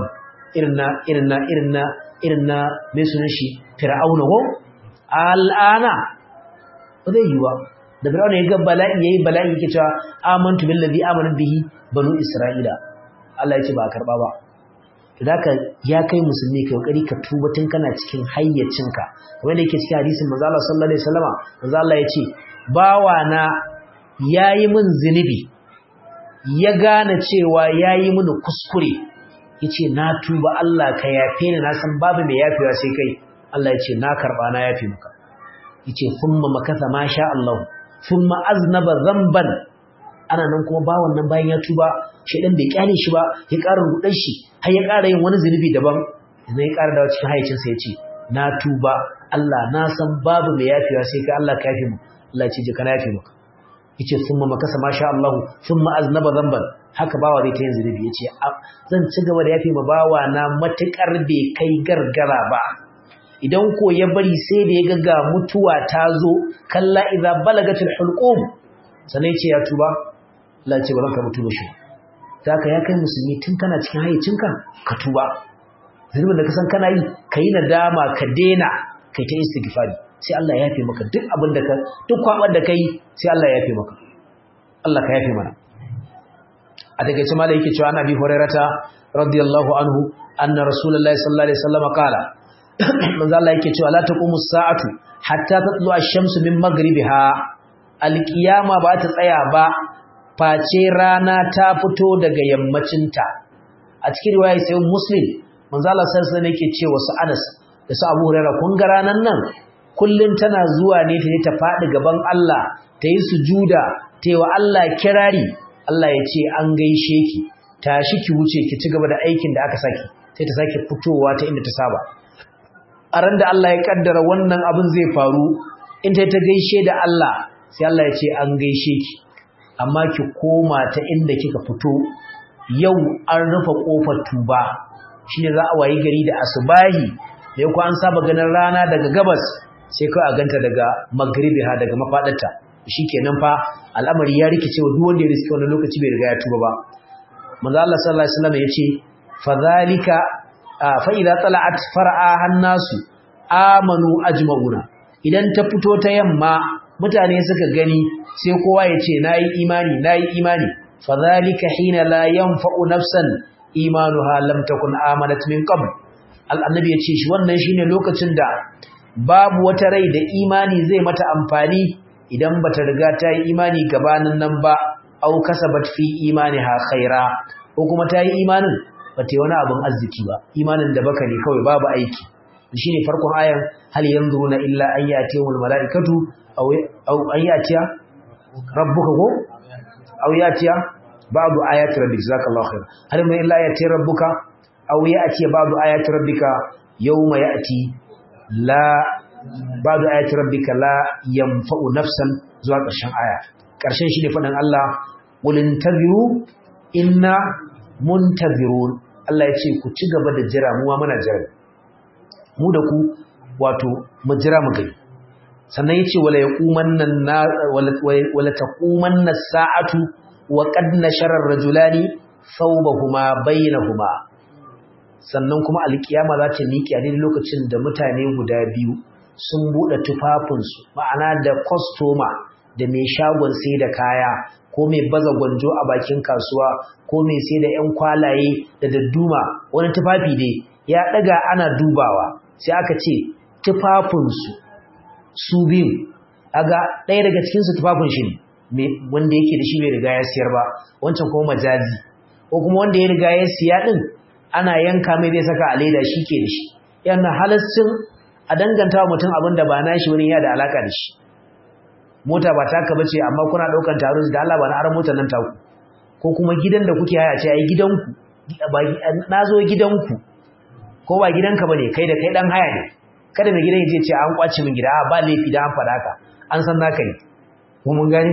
irinna mai sunan shi fir'auna ko al'ana ba zai yiwa da fir'auna ya ga bala'i yayi bala'i yake cewa amantu billazi amana bihi banu isra'ila Allah ya ce ba a karba ba haka ya kai musulmi kai kokari ka tuba tun kana cikin hayyacinka kamar da yake cikin hadisin manzo Allah sallallahu alaihi wasallama manzo Allah ya ce bawa na yayi min zinubi ya gane cewa yayi mini kuskure yace na tuba Allah ka yafe ni na san babu mai yafewa sai kai Allah yace na karba na yafe maka yace thumma makatha ma sha Allah thumma aznaba dhanban ana nan kuma ba wannan bayan ya tuba shedan bai kyale shi ba ya ƙara rudan shi har ya ƙara yin wani zunubi daban idan ya ƙara dawo cikin hayyacin sa yace na tuba Allah na san babu mai yafewa sai kai Allah ka yafe mu Allah yace je kana yafe maka yace thumma makasa ma sha Allah thumma aznaba dhanban haka bawa zai ta yin zunubi yace zan ci gaba da yafe ma bawa na matukar bai kai gargara ba idan ko ya bari sai da ya ga mutuwa ta zo kalla idza balagatul hulqum sanai ce ya tuba Allah ce ba zan ka mutu ba shi zaka ya kai musulmi tun kana cikin hayyacinka ka tuba zunubin da ka san kana yi kai nadama ka dena kai ta istighfari sai Allah ya yafe maka duk abin da ka duk kwaban da kai sai Allah ya yafe maka Allah ka yafe mana a daga cikin malai yake cewa Annabi Hurairata radiyallahu anhu anna Rasulullahi sallallahu alaihi wasallam qala manzo Allah yake cewa la taqumu as-sa'atu hatta tatlu ash-shamsu min maghribiha al-qiyama ba ta tsaya ba face rana ta fito daga yammacinta a cikin riwaya sai Muslim manzo Allah sallallahu alaihi wasallam yake cewa su Anas da su Abu Hurairah kun ga ranan nan kullun tana zuwa ne ta faɗi gaban Allah ta yi sujuda ta yi wa Allah kirari Allah ya ce an gaishe ki tashi ki wuce ki ci gaba da aikin da aka saki sai ta sake fitowa ta inda ta saba a ran da Allah ya kaddara wannan abin zai faru in ta gaishe da Allah sai Allah ya ce an gaishe ki amma ki koma ta inda kika fito yau an rufe kofar tuba shine za a wayi gari da asubahi da yau an saba ganin rana daga gabas sai kai a ganta daga magribi ha daga mafadarta shikenan fa al'amari ya rikice wa duk wanda ya riske wannan lokaci bai riga ya tuba ba manzo Allah sallallahu alaihi wasallam yace fadhalika fa idza tala'at far'a hannasu amanu ajma'una idan ta fito ta yamma mutane suka gani sai kowa ya ce nayi imani fadhalika hina la yanfa'u nafsan imanuha lam takun amanat min qabl annabi ya ce shi wannan shine lokacin da babu wata rai da imani zai mata amfani idan bata riga ta yi imani gabanin nan ba au kasabat fi imaniha khaira ko kuma ta yi imanin bata yi wani abin arziki ba imanin da baka ne kawai babu aiki shine farkon ayan hal yanzuruna illa an yatihumul malaikatu aw an yatiya rabbuka ko aw yatiya ba'du ayati rabbika jazakallahu khair hal yanzuruna illa yati rabbuka aw yatiya ba'du ayati rabbika yawma yati la ba'du ayati rabbika la yanfa'u nafsan zuwa ƙarshen aya ƙarshen shine faɗin Allah qul intaziru inna muntazirun Allah ya ce ku ci gaba da jira mu muna jira mu da ku wato mu jira mu gani sannan yace wala taqumanna sa'atu wa qad nashara ar-rajulani thawbahuma bainahuma sannan kuma alkiyama za ta miƙe a daidai lokacin da mutane guda biyu sun bude tufafinsu ma'ana da customer da mai shagon sai da kaya ko mai baza gwanjo a bakin kasuwa ko mai sai da ƴan kwalaye da dadduma wani tufafi dai ya daga ana dubawa sai aka ce tufafinsu su biyu aga ɗaya daga cikinsu tufafin shi ne wanda yake da shi bai riga ya siyar ba wancan kuma majazi ko kuma wanda ya riga ya siya din ana yanka mai zai saka a leda shi ke da shi yana halascin a danganta wa mutum abin da ba na shi wani ya da alaka da shi mota ba taka bace amma kuna ɗaukan taro da Allah ba na aron motar nan taku ko kuma gidan da kuke haya ce ai gidanku na zo gidanku ko ba gidanka bane kai da kai dan haya ne kada mai gidan yace an kwace min gida ba laifi da an fada haka an san naka ne ko mun gane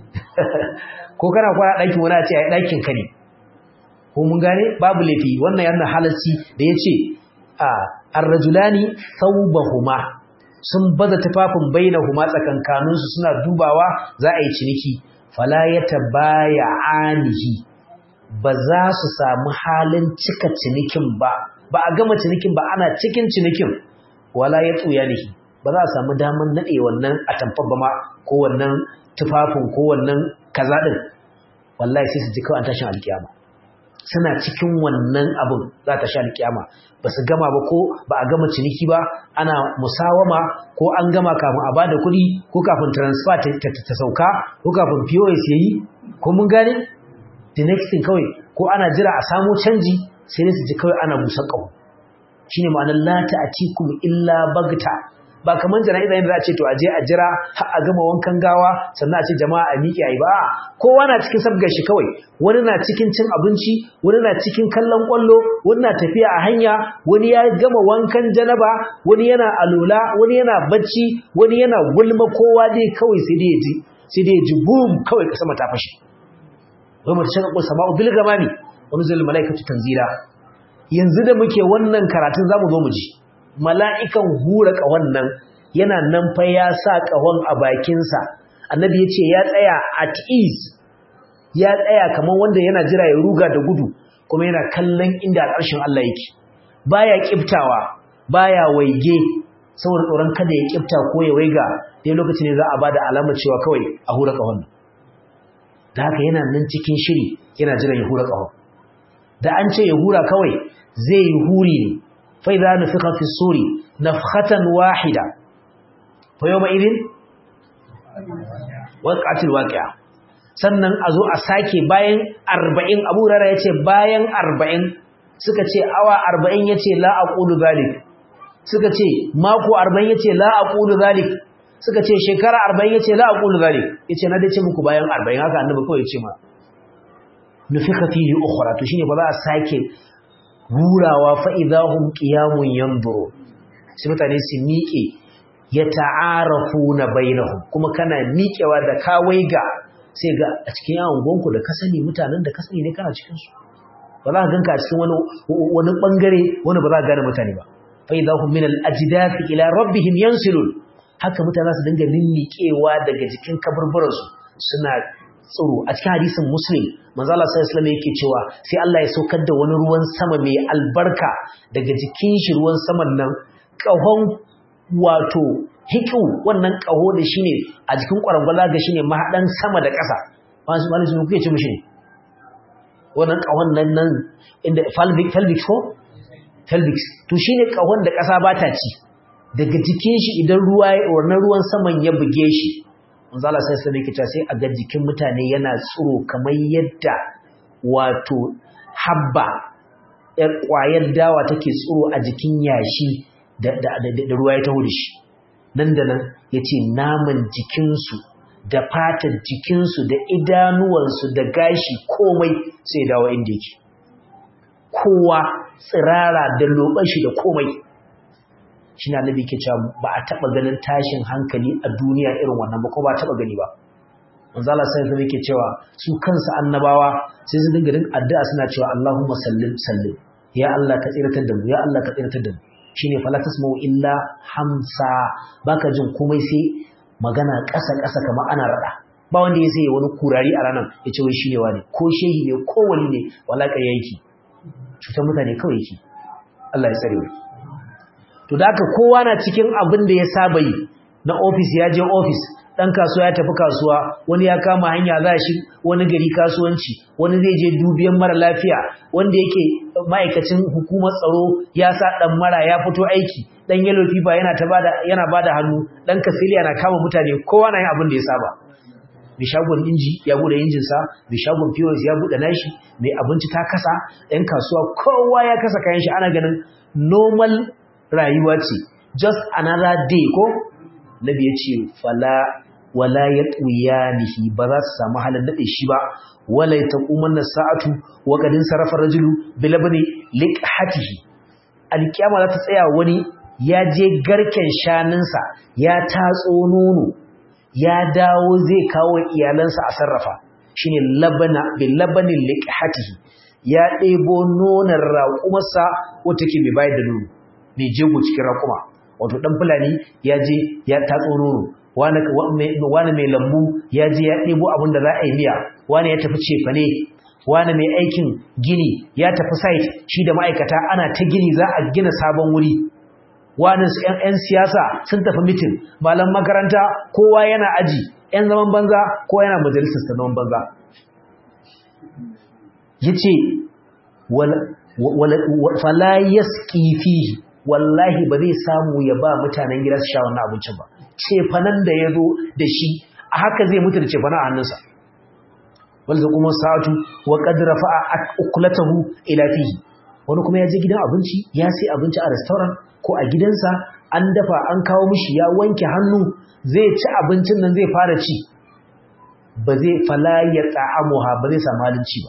ko kana kwana ɗakin wani a ce ai ɗakin ka ne ko mun gane babu laifi wannan yana halalci da yace ar-rajulani thawbahuma sun baza tufafin bainahuma tsakankaninsu suna dubawa za a yi ciniki fala yatabaya'anihi ba za su samu halin cika cinikin ba a gama cinikin ba ana cikin cinikin wala yatuyanihi ba za a samu daman nade wannan atamfar ba ma ko wannan tufafin ko wannan kaza din wallahi sai su ji kawai an tashin alkiyama suna cikin wannan abun za ta sha alkiyama ba su gama ba ko ba a gama ciniki ba ana musawama ko an gama kafin a bada kuɗi ko kafin transfer ta sauka ko kafin POS yayi ko mun gane the next thing kawai ko ana jira a samu canji sai su ji kawai ana busa kawo shine ma'anar la ta'atikum illa bagta ba kaman jana'iza yadda za a ce to aje a jira har a gama wankan gawa sannan a ce jama'a a miƙe ayi ba kowa na cikin sabgar shi kawai wani na cikin cin abinci wani na cikin kallon kwallo wani na tafiya a hanya wani ya gama wankan janaba wani yana alola wani yana bacci wani yana gulma kowa dai kawai sai dai ya ji boom kawai sama ta fashe wai mutum shaka ko sama'u bil gamami wani zai malaikatu tanzila yanzu da muke wannan karatun zamu zo mu ji mala'ikan hura ƙahon nan yana nan fa ya sa ƙahon a bakinsa annabi ya ce ya tsaya at ease ya tsaya kamar wanda yana jira ya ruga da gudu kuma yana kallon inda ƙarshen Allah yake baya kiftawa baya waige saboda tsoron kada ya kifta ko ya waiga dai lokaci ne za a bada alamar cewa kawai a hura ƙahon da haka yana nan cikin shiri yana jiran ya hura ƙahon da an ce ya hura kawai zai yi huri ne فإذا نفخ في الصور نفخة واحدة فيومئذ وقعت الواقعة sannan a zo a sake bayan 40 Abu Hurairah yace bayan 40 suka ce awa 40 yace la aqulu zalik suka ce mako 40 yace la aqulu zalik suka ce shekara 40 yace la aqulu zalik yace na dace muku bayan 40 haka annabi kawai yace ma nufika fihi ukhra to shine ba za a sake hurawa fa'idahun ƙiyamun yanzuru sai mutane su miƙe ya ta'arafu na bainahum kuma kana miƙewa da kawai ga sai ga a cikin yawon gonku da kasani mutanen da kasani ne kana cikinsu ba za ka ganka a cikin wani ɓangare wani ba za ka gane mutane ba fa'idahun min al'ajidafi ila rabbihim yansilun haka mutane su dinga miƙewa daga jikin kaburburansu suna tsoro a cikin hadisin Muslim manzo Allah sallallahu alaihi wasallam yake cewa sai Allah ya saukar da wani ruwan sama mai albarka daga jikin shi ruwan saman nan kahon wato hiqu wannan kaho da shine a jikin kwarangwala ga shine mahadan sama da ƙasa masu malami sun kuke ce mishi ne wannan kahon nan inda pelvic ko pelvic to shine kahon da ƙasa ba ta ci daga jikin shi idan wannan ruwan saman ya buge shi manzo Allah sai yake cewa sai a ga jikin mutane yana tsiro kamar yadda wato habba ƙwayar dawa take tsiro a jikin yashi da ruwa ya taho da shi nan da nan yace naman jikinsu da fatar jikinsu da idanuwansu da gashi komai sai dawo inda yake kowa tsirara da loban shi da komai shi na nabi ke cewa ba a taɓa ganin tashin hankali a duniya irin wannan ba ko ba a taɓa gani ba manzala sai zama yake cewa su kansu annabawa sai su dinga addu'a suna cewa Allahumma sallim ya Allah ka tsiratar da mu ya Allah ka tsiratar da mu shine fala tasma'u illa hamsa baka jin komai sai magana ƙasa kamar ana rada ba wanda ya sai wani kurari a ranar ya ce wai shine wani ko shehi ne ko wali ne wala ƙarya yake cutar mutane kawai yake Allah ya tsare mu to da haka kowa na cikin abin da ya saba yi na office ya je office dan kasuwa ya tafi kasuwa wani ya kama hanya za shi wani gari kasuwanci wani zai je dubiyan mara lafiya wanda yake ma'aikacin hukumar tsaro ya sa dan mara ya fito aiki dan yellow fever yana bada hannu dan kasiliya na kama mutane kowa na yin abin da ya saba mai shagon inji ya bude injin sa mai shagon POS ya bude nashi mai abinci ta kasa ɗan kasuwa kowa ya kasa kayan shi ana ganin normal rayuwa ce just another day ko nabi ya ce wala yatwiyanihi ba za su samu halin dade shi ba wala taqumanna sa'atu wa qadin sarafa rajulu bilabni liqhatihi alkiyama za ta tsaya wani ya je garken shanunsa ya tatso nono ya dawo zai kawo iyalansa a sarrafa shine bilabni liqhatihi ya ɗebo nonon raƙumarsa wata ke mai bayar da nono mai jego cikin raƙuma wato dan fulani ya je ya tatso nono wani mai lambu ya je ya ɗebo abin da za a yi miya wani ya tafi cefane wani mai aikin gini ya tafi site shi da ma'aikata ana ta gini za a gina sabon wuri wani su 'yan siyasa sun tafi mitin malam makaranta kowa yana aji 'yan zaman banza kowa yana majalisar zaman banza ya ce fala yaski fihi wallahi ba zai samu ya ba mutanen gida su sha wannan abincin ba cefanan da ya zo da shi a haka zai mutu da cefanan a hannunsa wanda kuma sa'atu wa qad rafa'a ukulatahu ila fihi wani kuma ya je gidan abinci ya sai abinci a restaurant ko a gidansa an dafa an kawo mishi ya wanke hannu zai ci abincin nan zai fara ci ba zai fala ya ta'amuha ba zai samu halin ci ba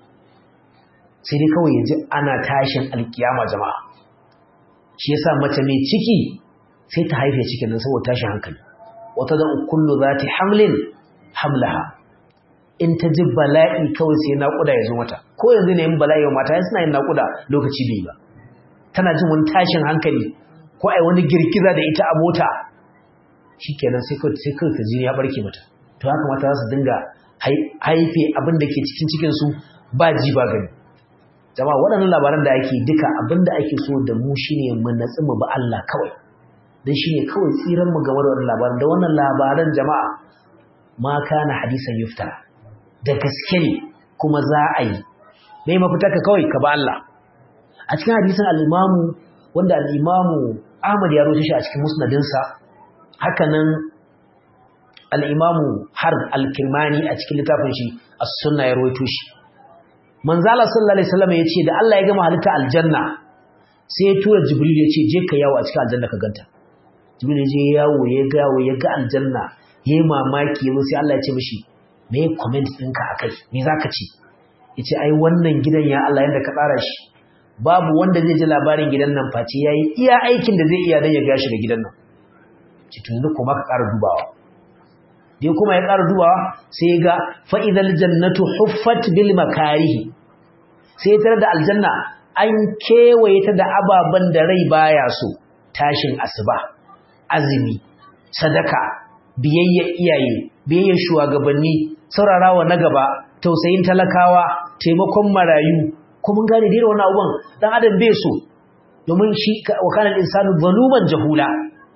sai dai kawai ya ji ana tashin alkiyama jama'a shi yasa mace mai ciki sai ta haife cikin nan saboda tashin hankali wata da kullu zati hamlin hamlaha in ta ji bala'i kawai sai naƙuda ya zo mata ko yanzu ne yin bala'i wa mata suna yin naƙuda lokaci bai ba tana jin wani tashin hankali ko ai wani girgiza da ita a mota shikenan sai kawai ta jini ya barke mata to haka mata za su dinga haife abin da ke cikin cikinsu ba ji ba gani jama'a waɗannan labaran da ake duka abin da ake so da mu shine mu natsu mu ba Allah kawai dan shine kawai tsiran mu game da wannan labaran da wannan labaran jama'a ma kana hadisan yuftara da gaske ne kuma za a yi mai mafita ka kawai ka ba Allah a cikin hadisin al-Imamu wanda al-Imamu Ahmad ya rawaito shi a cikin musnadinsa haka nan al-Imamu Harb al-Kirmani a cikin littafin shi As-Sunna ya rawaito shi manzo Allah sallallahu alaihi wasallam yace da Allah ya gama halitta aljanna sai ya tura Jibril yace je ka yawo a cikin aljanna ka ganta Jibril je yawo ya ga aljanna yayi mamaki yazo sai Allah ya ce mishi me comment ɗinka akai me zaka ce yace ai wannan gidan ya Allah yanda ka tsara shi babu wanda zai ji labarin gidan nan face yayi iya aikin da zai iya dan ya gashi da gidan nan ci tunzu kuma ka ƙara dubawa dai kuma ya ƙara dubawa sai ga fa idal jannatu huffat bil makarihi sai tare da aljanna an kewaye ta da ababan da rai baya so tashin asuba azumi sadaka biyayya iyaye biyayya shugabanni saurarawa na gaba tausayin talakawa taimakon marayu kuma gane dai wannan abubuwan dan adam bai so domin shi wa kana insanu zaluman jahula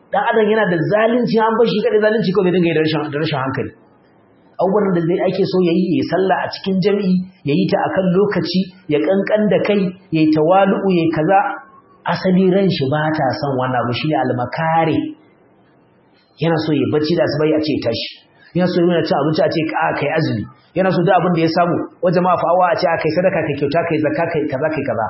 dan adam yana da zalunci an bar shi kada zalunci ko bai dinga yi da rashin hankali abubuwan da zai ake so yayi ya sallah a cikin jami'i yayi ta akan lokaci ya kankan da kai yayi tawalu'u yayi kaza asali ran shi ba ta son wannan abu shine almakare yana so ya bacci da asubai a ce tashi yana so yana ci abinci a ce kai azumi yana so duk abin da ya samu wajen ma fa'awa a ce kai sadaka kai kyauta kai zakka kai kaza kai kaza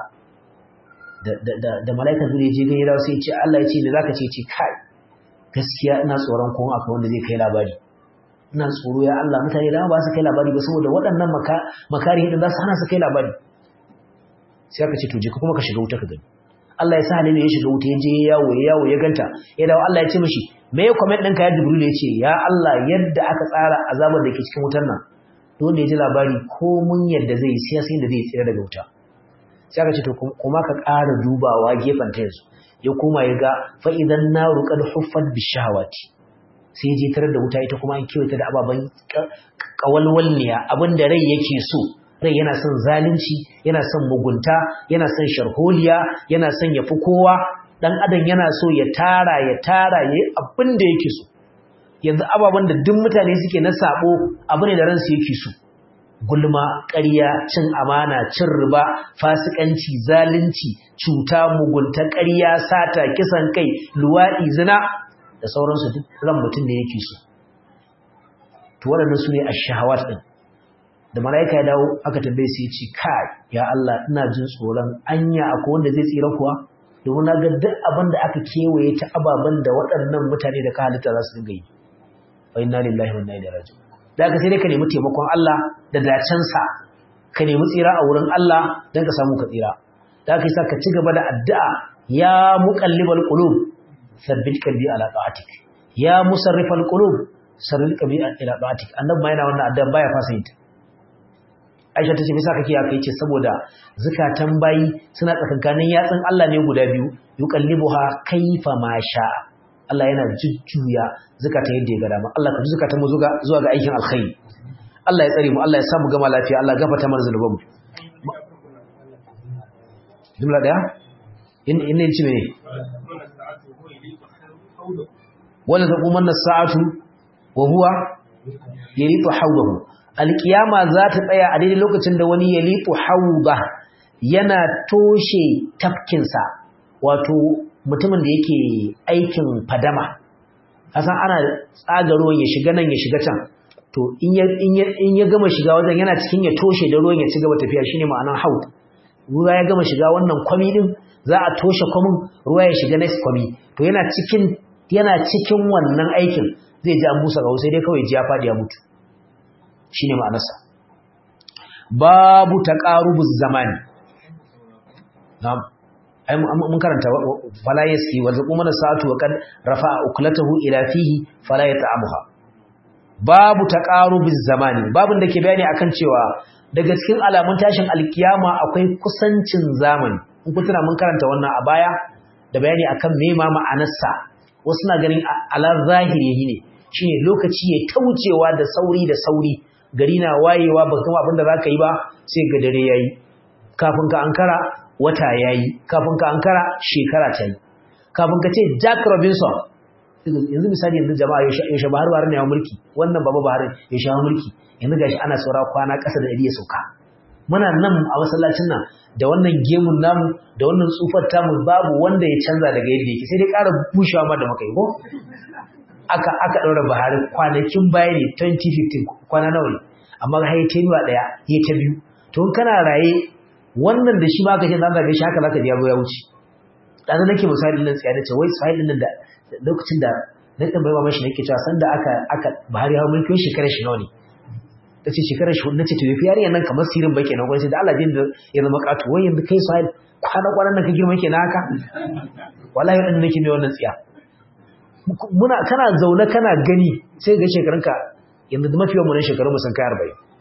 da malaika zai je gani dawo sai ya ce Allah ya ce da zaka ce kai gaskiya ina tsoron kuma akwai wanda zai kai labari ina tsoro ya Allah mutane da ba su kai labari ba saboda waɗannan makari da za su hana su kai labari sai aka ce to je kuma ka shiga wuta ka gani Allah ya sa Halilu ya shiga wuta ya je yawo ya ganta ya dawo Allah ya ce mishi me ya comment ɗinka ya Jibril ya ce ya Allah yadda aka tsara azabar da ke cikin wutar nan dole ya ji labari ko mun yadda zai yi sai da zai tsira daga wuta sai aka ce to kuma ka ƙara dubawa gefen ta yanzu ya koma ya ga fa idan naru qad huffat bishahawati sai je tarar da wuta ita kuma an kiwata da ababan kawalwalniya abinda rai yake so rai yana son zalunci yana son mugunta yana son sharholiya yana son yafi kowa dan adam yana so ya tara yayi abin da yake so yanzu ababan da duk mutane suke na sabo abu ne da ransu yake so gulma ƙarya cin amana cin riba fasikanci zalunci cuta mugunta ƙarya sata kisan kai luwadi zina da sauransu duk ran mutum ne yake so to waɗannan su ne ash-shahawat din da malaika ya dawo aka tambaye sai ya ce kai ya Allah ina jin tsoron anya akwai wanda zai tsira kuwa domin na ga duk abin da aka kewaye ta ababan da waɗannan mutane da ka halitta za su dinga yi fa inna lillahi wa inna ilaihi raji'un da aka sai dai ka nemi taimakon Allah da dacen sa ka nemi tsira a wurin Allah dan ka samu ka tsira da aka sa ka ci gaba da addu'a ya muqallibal qulub thabbit qalbi ala ta'atik ya musarrifal qulub sarrif qalbi ila ta'atik annabi ma yana wannan addu'a baya fasa yin ta Aisha tace me yasa kake haka yace saboda zakatan bayi suna tsakankanin yatsun Allah ne guda biyu yuqallibuha kaifa ma sha Allah yana jujjuya zakata yadda ya ga dama Allah ka zakata mu zuwa ga aikin alkhairi Allah ya tsare mu Allah ya sa mu gama lafiya Allah gafarta mana zanuban mu jumla daya in ci mene wala taqumanna sa'atu wa huwa yaritu hawdahu alƙiyama za ta tsaya a daidai lokacin da wani ya lifu hauba yana toshe tafkinsa wato mutumin da yake aikin fadama kasan ana tsaga ruwan ya shiga nan ya shiga can to in ya gama shiga wajen yana cikin ya toshe da ruwan ya ci gaba tafiya shine ma'anar haud ruwa ya gama shiga wannan kwami din za a toshe kwamin ruwa ya shiga next kwami to yana cikin wannan aikin zai ji an busa ga sai dai kawai ji ya faɗi ya mutu shine ma'anarsa babu taqarubuz zamani na'am ai mun karanta fala yaski wa zaqumana sa'atu wa kad rafa'a uklatahu ila fihi fala yata'amuha babu taqarubuz zamani babun da ke bayani akan cewa daga cikin alamun tashin alkiyama akwai kusancin zamani in kun tuna mun karanta wannan a baya da bayani akan me ma ma'anarsa wasu na ganin ala zahiri ne shine lokaci ya taucewa da sauri gari na wayewa ba kuma abinda za ka yi ba sai ga dare ya yi kafin ka ankara wata ya yi kafin ka ankara shekara ta yi kafin ka ce Jack Robinson yanzu misali yanzu jama'a yaushe Buhari ne ya mulki wannan baba Buhari yaushe ya mulki yanzu gashi ana saura kwana ƙasa da 100 ya sauka muna nan a masallacin nan da wannan gemun namu da wannan tsufar tamu babu wanda ya canza daga yadda yake sai dai ƙara bushewa ma da muka yi ko aka daura Buhari kwanakin baya ne 2015 kwana nawa ne amma har ta yiwa daya ya ta biyu to kana raye wannan da shi ma kace zan ga shi haka zaka ji ya wuce dan nake misali nan tsaya nace wai sai din da lokacin da na tambaye mama shi nake cewa sanda aka Buhari ya mulki shekarar shi nawa ne tace shekarar shi nace to yafi yarinya nan kamar sirin bake na gwamnati da Allah din da ya zama katu wai yanzu kai sai kwana nan ka girma kenan haka wallahi dan nake mai wannan tsiya kana zaune kana gani sai ga shekarunka yanzu mafi yawan mun shekaru sun kai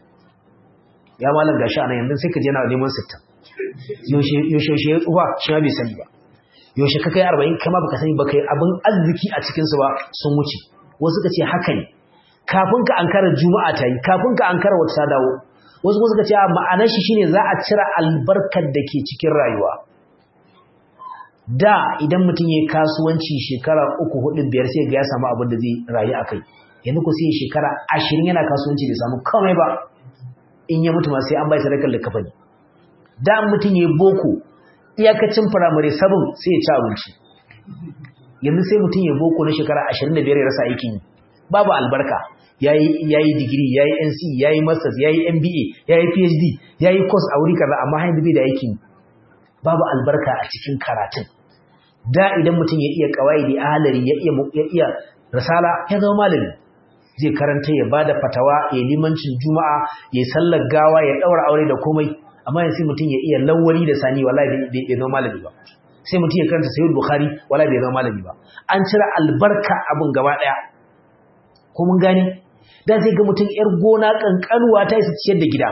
40 ya malam gashi anan yanzu sai ka je na neman 60 yaushe ya tsufa shi bai sani ba yaushe ka kai 40 kai ma baka sani ba kai abin arziki a cikin su ba sun wuce wasu ka ce haka ne kafin ka ankara juma'a ta yi kafin ka ankara wata ta dawo wasu kuma suka ce ma'anar shi shine za a cire albarkar da ke cikin rayuwa da idan mutum ya kasuwanci shekara 3 4 5 sai ga ya samu abin da zai rayu akai yanzu ko sai shekara 20 yana kasuwanci bai samu komai ba in ya mutu ma sai an bai sadakar likafani da mutum ya boko iyakacin primary 7 sai ya ci abinci yanzu sai mutum ya boko na shekara 25 ya rasa aikin babu albarka yayi digiri yayi NC yayi masters yayi MBA yayi PhD yayi course a wuri kaza amma har bai da aikin babu albarka a cikin karatun da idan mutum ya iya qawaidi ahlari ya iya risala ya zama malami zai karanta ya bada fatawa ya limancin juma'a ya sallar gawa ya daura aure da komai amma yanzu mutum ya iya lawali da sani wallahi bai zama malami ba sai mutum ya karanta sahih bukhari wallahi bai zama malami ba an cire albarka abun gaba daya ko mun gane da zai ga mutum yar gona kankanuwa ta isa ciyar da gida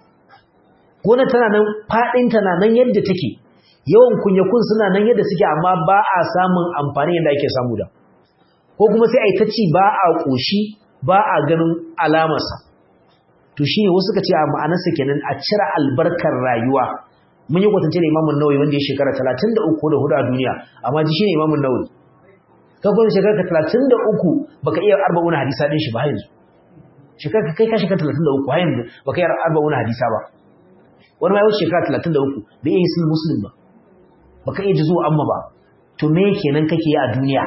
gona tana nan fadin tana nan yadda take yawan kunyakun suna nan yadda suke amma ba a samun amfani yadda ake samu da ko kuma sai ai ta ci ba a koshi ba a ganin alamarsa to shine wasu suka ce a ma'anarsa kenan a cire albarkar rayuwa mun yi kwatance da Imam Nawawi wanda ya shekara 33 da 4 a duniya amma ji shine Imam Nawawi ka kuma shekara 33 baka iya 40 hadisa din shi ba yanzu shekara kai ka shekara 33 har yanzu baka iya 40 hadisa ba wani ma yau shekara 33 bai iya sunan muslim ba baka iya juzu amma ba to me kenan kake yi a duniya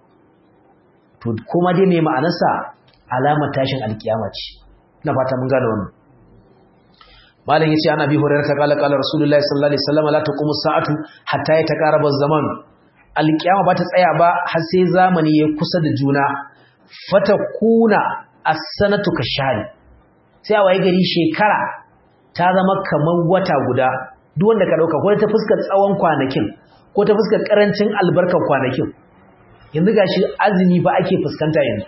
to kuma dai me ma'anarsa alamar tashin alkiyama ce ina fata mun gane wannan malam yace ana bi hurairah ta kala rasulullahi sallallahu alaihi wasallam la taqumu sa'atu hatta yataqaraba az-zaman alkiyama ba ta tsaya ba har sai zamani ya kusa da juna fatakuna as-sanatu kashari sai a waye gari shekara ta zama kamar wata guda duk wanda ka dauka ko ta fuskar tsawon kwanakin ko ta fuskar karancin albarkar kwanakin yanzu gashi azumi ba ake fuskanta yanzu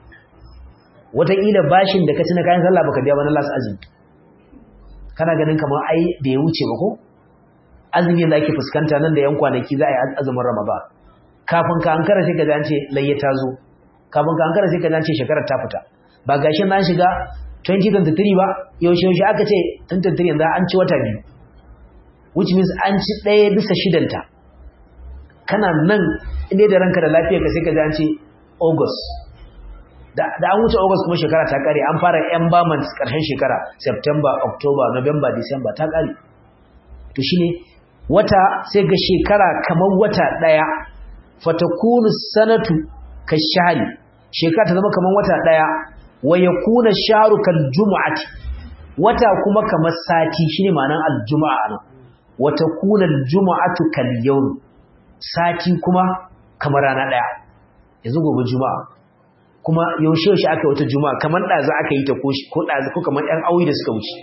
wataƙila bashin da ka ci na kayan sallah baka biya ba na last azumi kana ganin kamar ai da ya wuce ba ko azumi da ake fuskanta nan da yan kwanaki za a yi azumin Ramadan kafin ka ankara sai ka ce layya ta zo kafin ka ankara sai ka ce shekarar ta fita ba gashin nan shiga 2023 ba yaushe aka ce 2023 yanzu an ci wata biyu which means an ci 1/6 ta kana nan inda da ranka da lafiya ka sai ka ce August da an wuce August kuma shekara ta kare an fara ember months karshen shekara September October November December ta kare to shine wata sai ga shekara kamar wata daya fatakunu sanatu kashari shekara ta zama kamar wata daya wa yakuna sharu kal jumu'ati wata kuma kamar sati shine ma'anar aljumu'a nan wa takuna aljumu'atu kal yawm sati kuma kamar rana daya yanzu gobe juma'a kuma yaushe aka wata juma'a kamar dazu aka yi ta ko dazu ko kamar ɗan auyi da suka wuce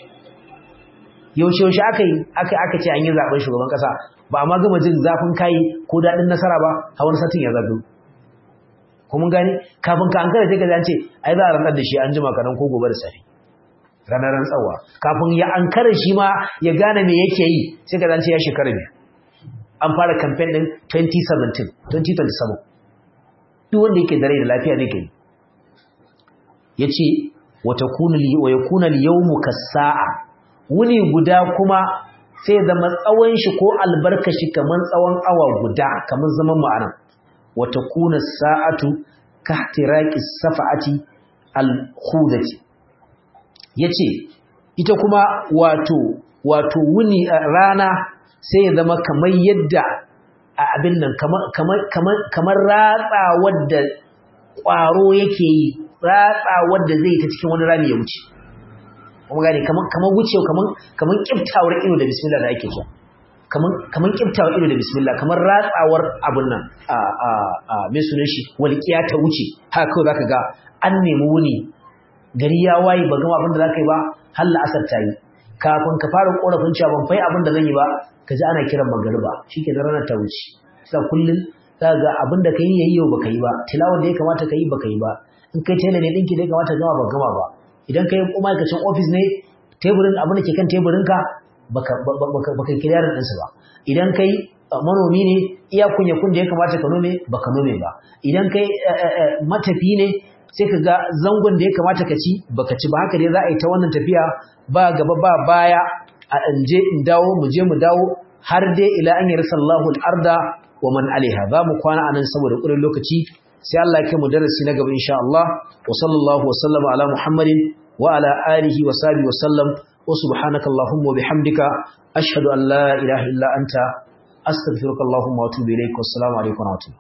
yaushe aka ce an yi zaben shugaban kasa ba amma gama jin zafin kai ko dadin nasara ba hawan satin ya zago ko mun gane kafin ka ankara sai ka ce ai za a rantsar da shi an jima kanan ko gobe da safe ranar rantsawa kafin ya ankara shi ma ya gane me yake yi sai ka ce ya shekara ne an fara campaign din 2027 duk wanda yake dare da lafiya ne kai yace wa yakuna al-yawmu kas-sa'a wuni guda kuma sai zama tsawon shi ko albarkashi kaman tsawon awa guda kaman zaman ma'ana wa takuna as-sa'atu kahtiraqi as-safa'ati al-khudati yace ita kuma wato wuni rana sai ya zama kamar yadda abin nan kamar ratsa wadda ƙwaro yake yi ratsa wadda zai ta cikin wani rami ya wuce kuma gane kamar wucewa kamar kiftawar ido da bismillah da ake so kamar kiftawar ido da bismillah kamar ratsawar abun nan mai sunan shi walƙiya ta wuce haka kawai zaka ga an nemi wuni gari ya waye ba gama abin da zaka yi ba har la'asar ta yi kafin ka fara korafin cewa ban fai abin da zan yi ba ka ji ana kiran magariba shike da ranar ta wuce sai kullun zaka ga abin da kai yayi yau baka yi ba tilawar da ya kamata ka yi baka yi ba in kai tele ne dinki da ya kamata gama ba gama ba idan kai kuma ka cin office ne teburin abin da ke kan teburinka baka kiyarin ɗinsu ba idan kai manomi ne iya kunyakun da ya kamata ka nome baka nome ba idan kai matafi ne sai ka ga zangon da ya kamata ka ci baka ci ba haka dai za a yi ta wannan tafiya ba gaba ba baya a ɗanje in dawo mu je mu dawo har dai ila an yarsa Allahu al-arda wa man alaiha. Zamu kwana anan saboda ƙurin lokaci, sai Allah ya kai mu darasi na gaba insha Allah. Wa sallallahu wa sallama ala Muhammadin wa ala alihi wa sahbihi wa sallam. Wa subhanaka Allahumma wa bihamdika ashhadu an la ilaha illa anta astaghfiruka Allahumma wa atubu ilaik. Wassalamu alaikum wa rahmatullahi.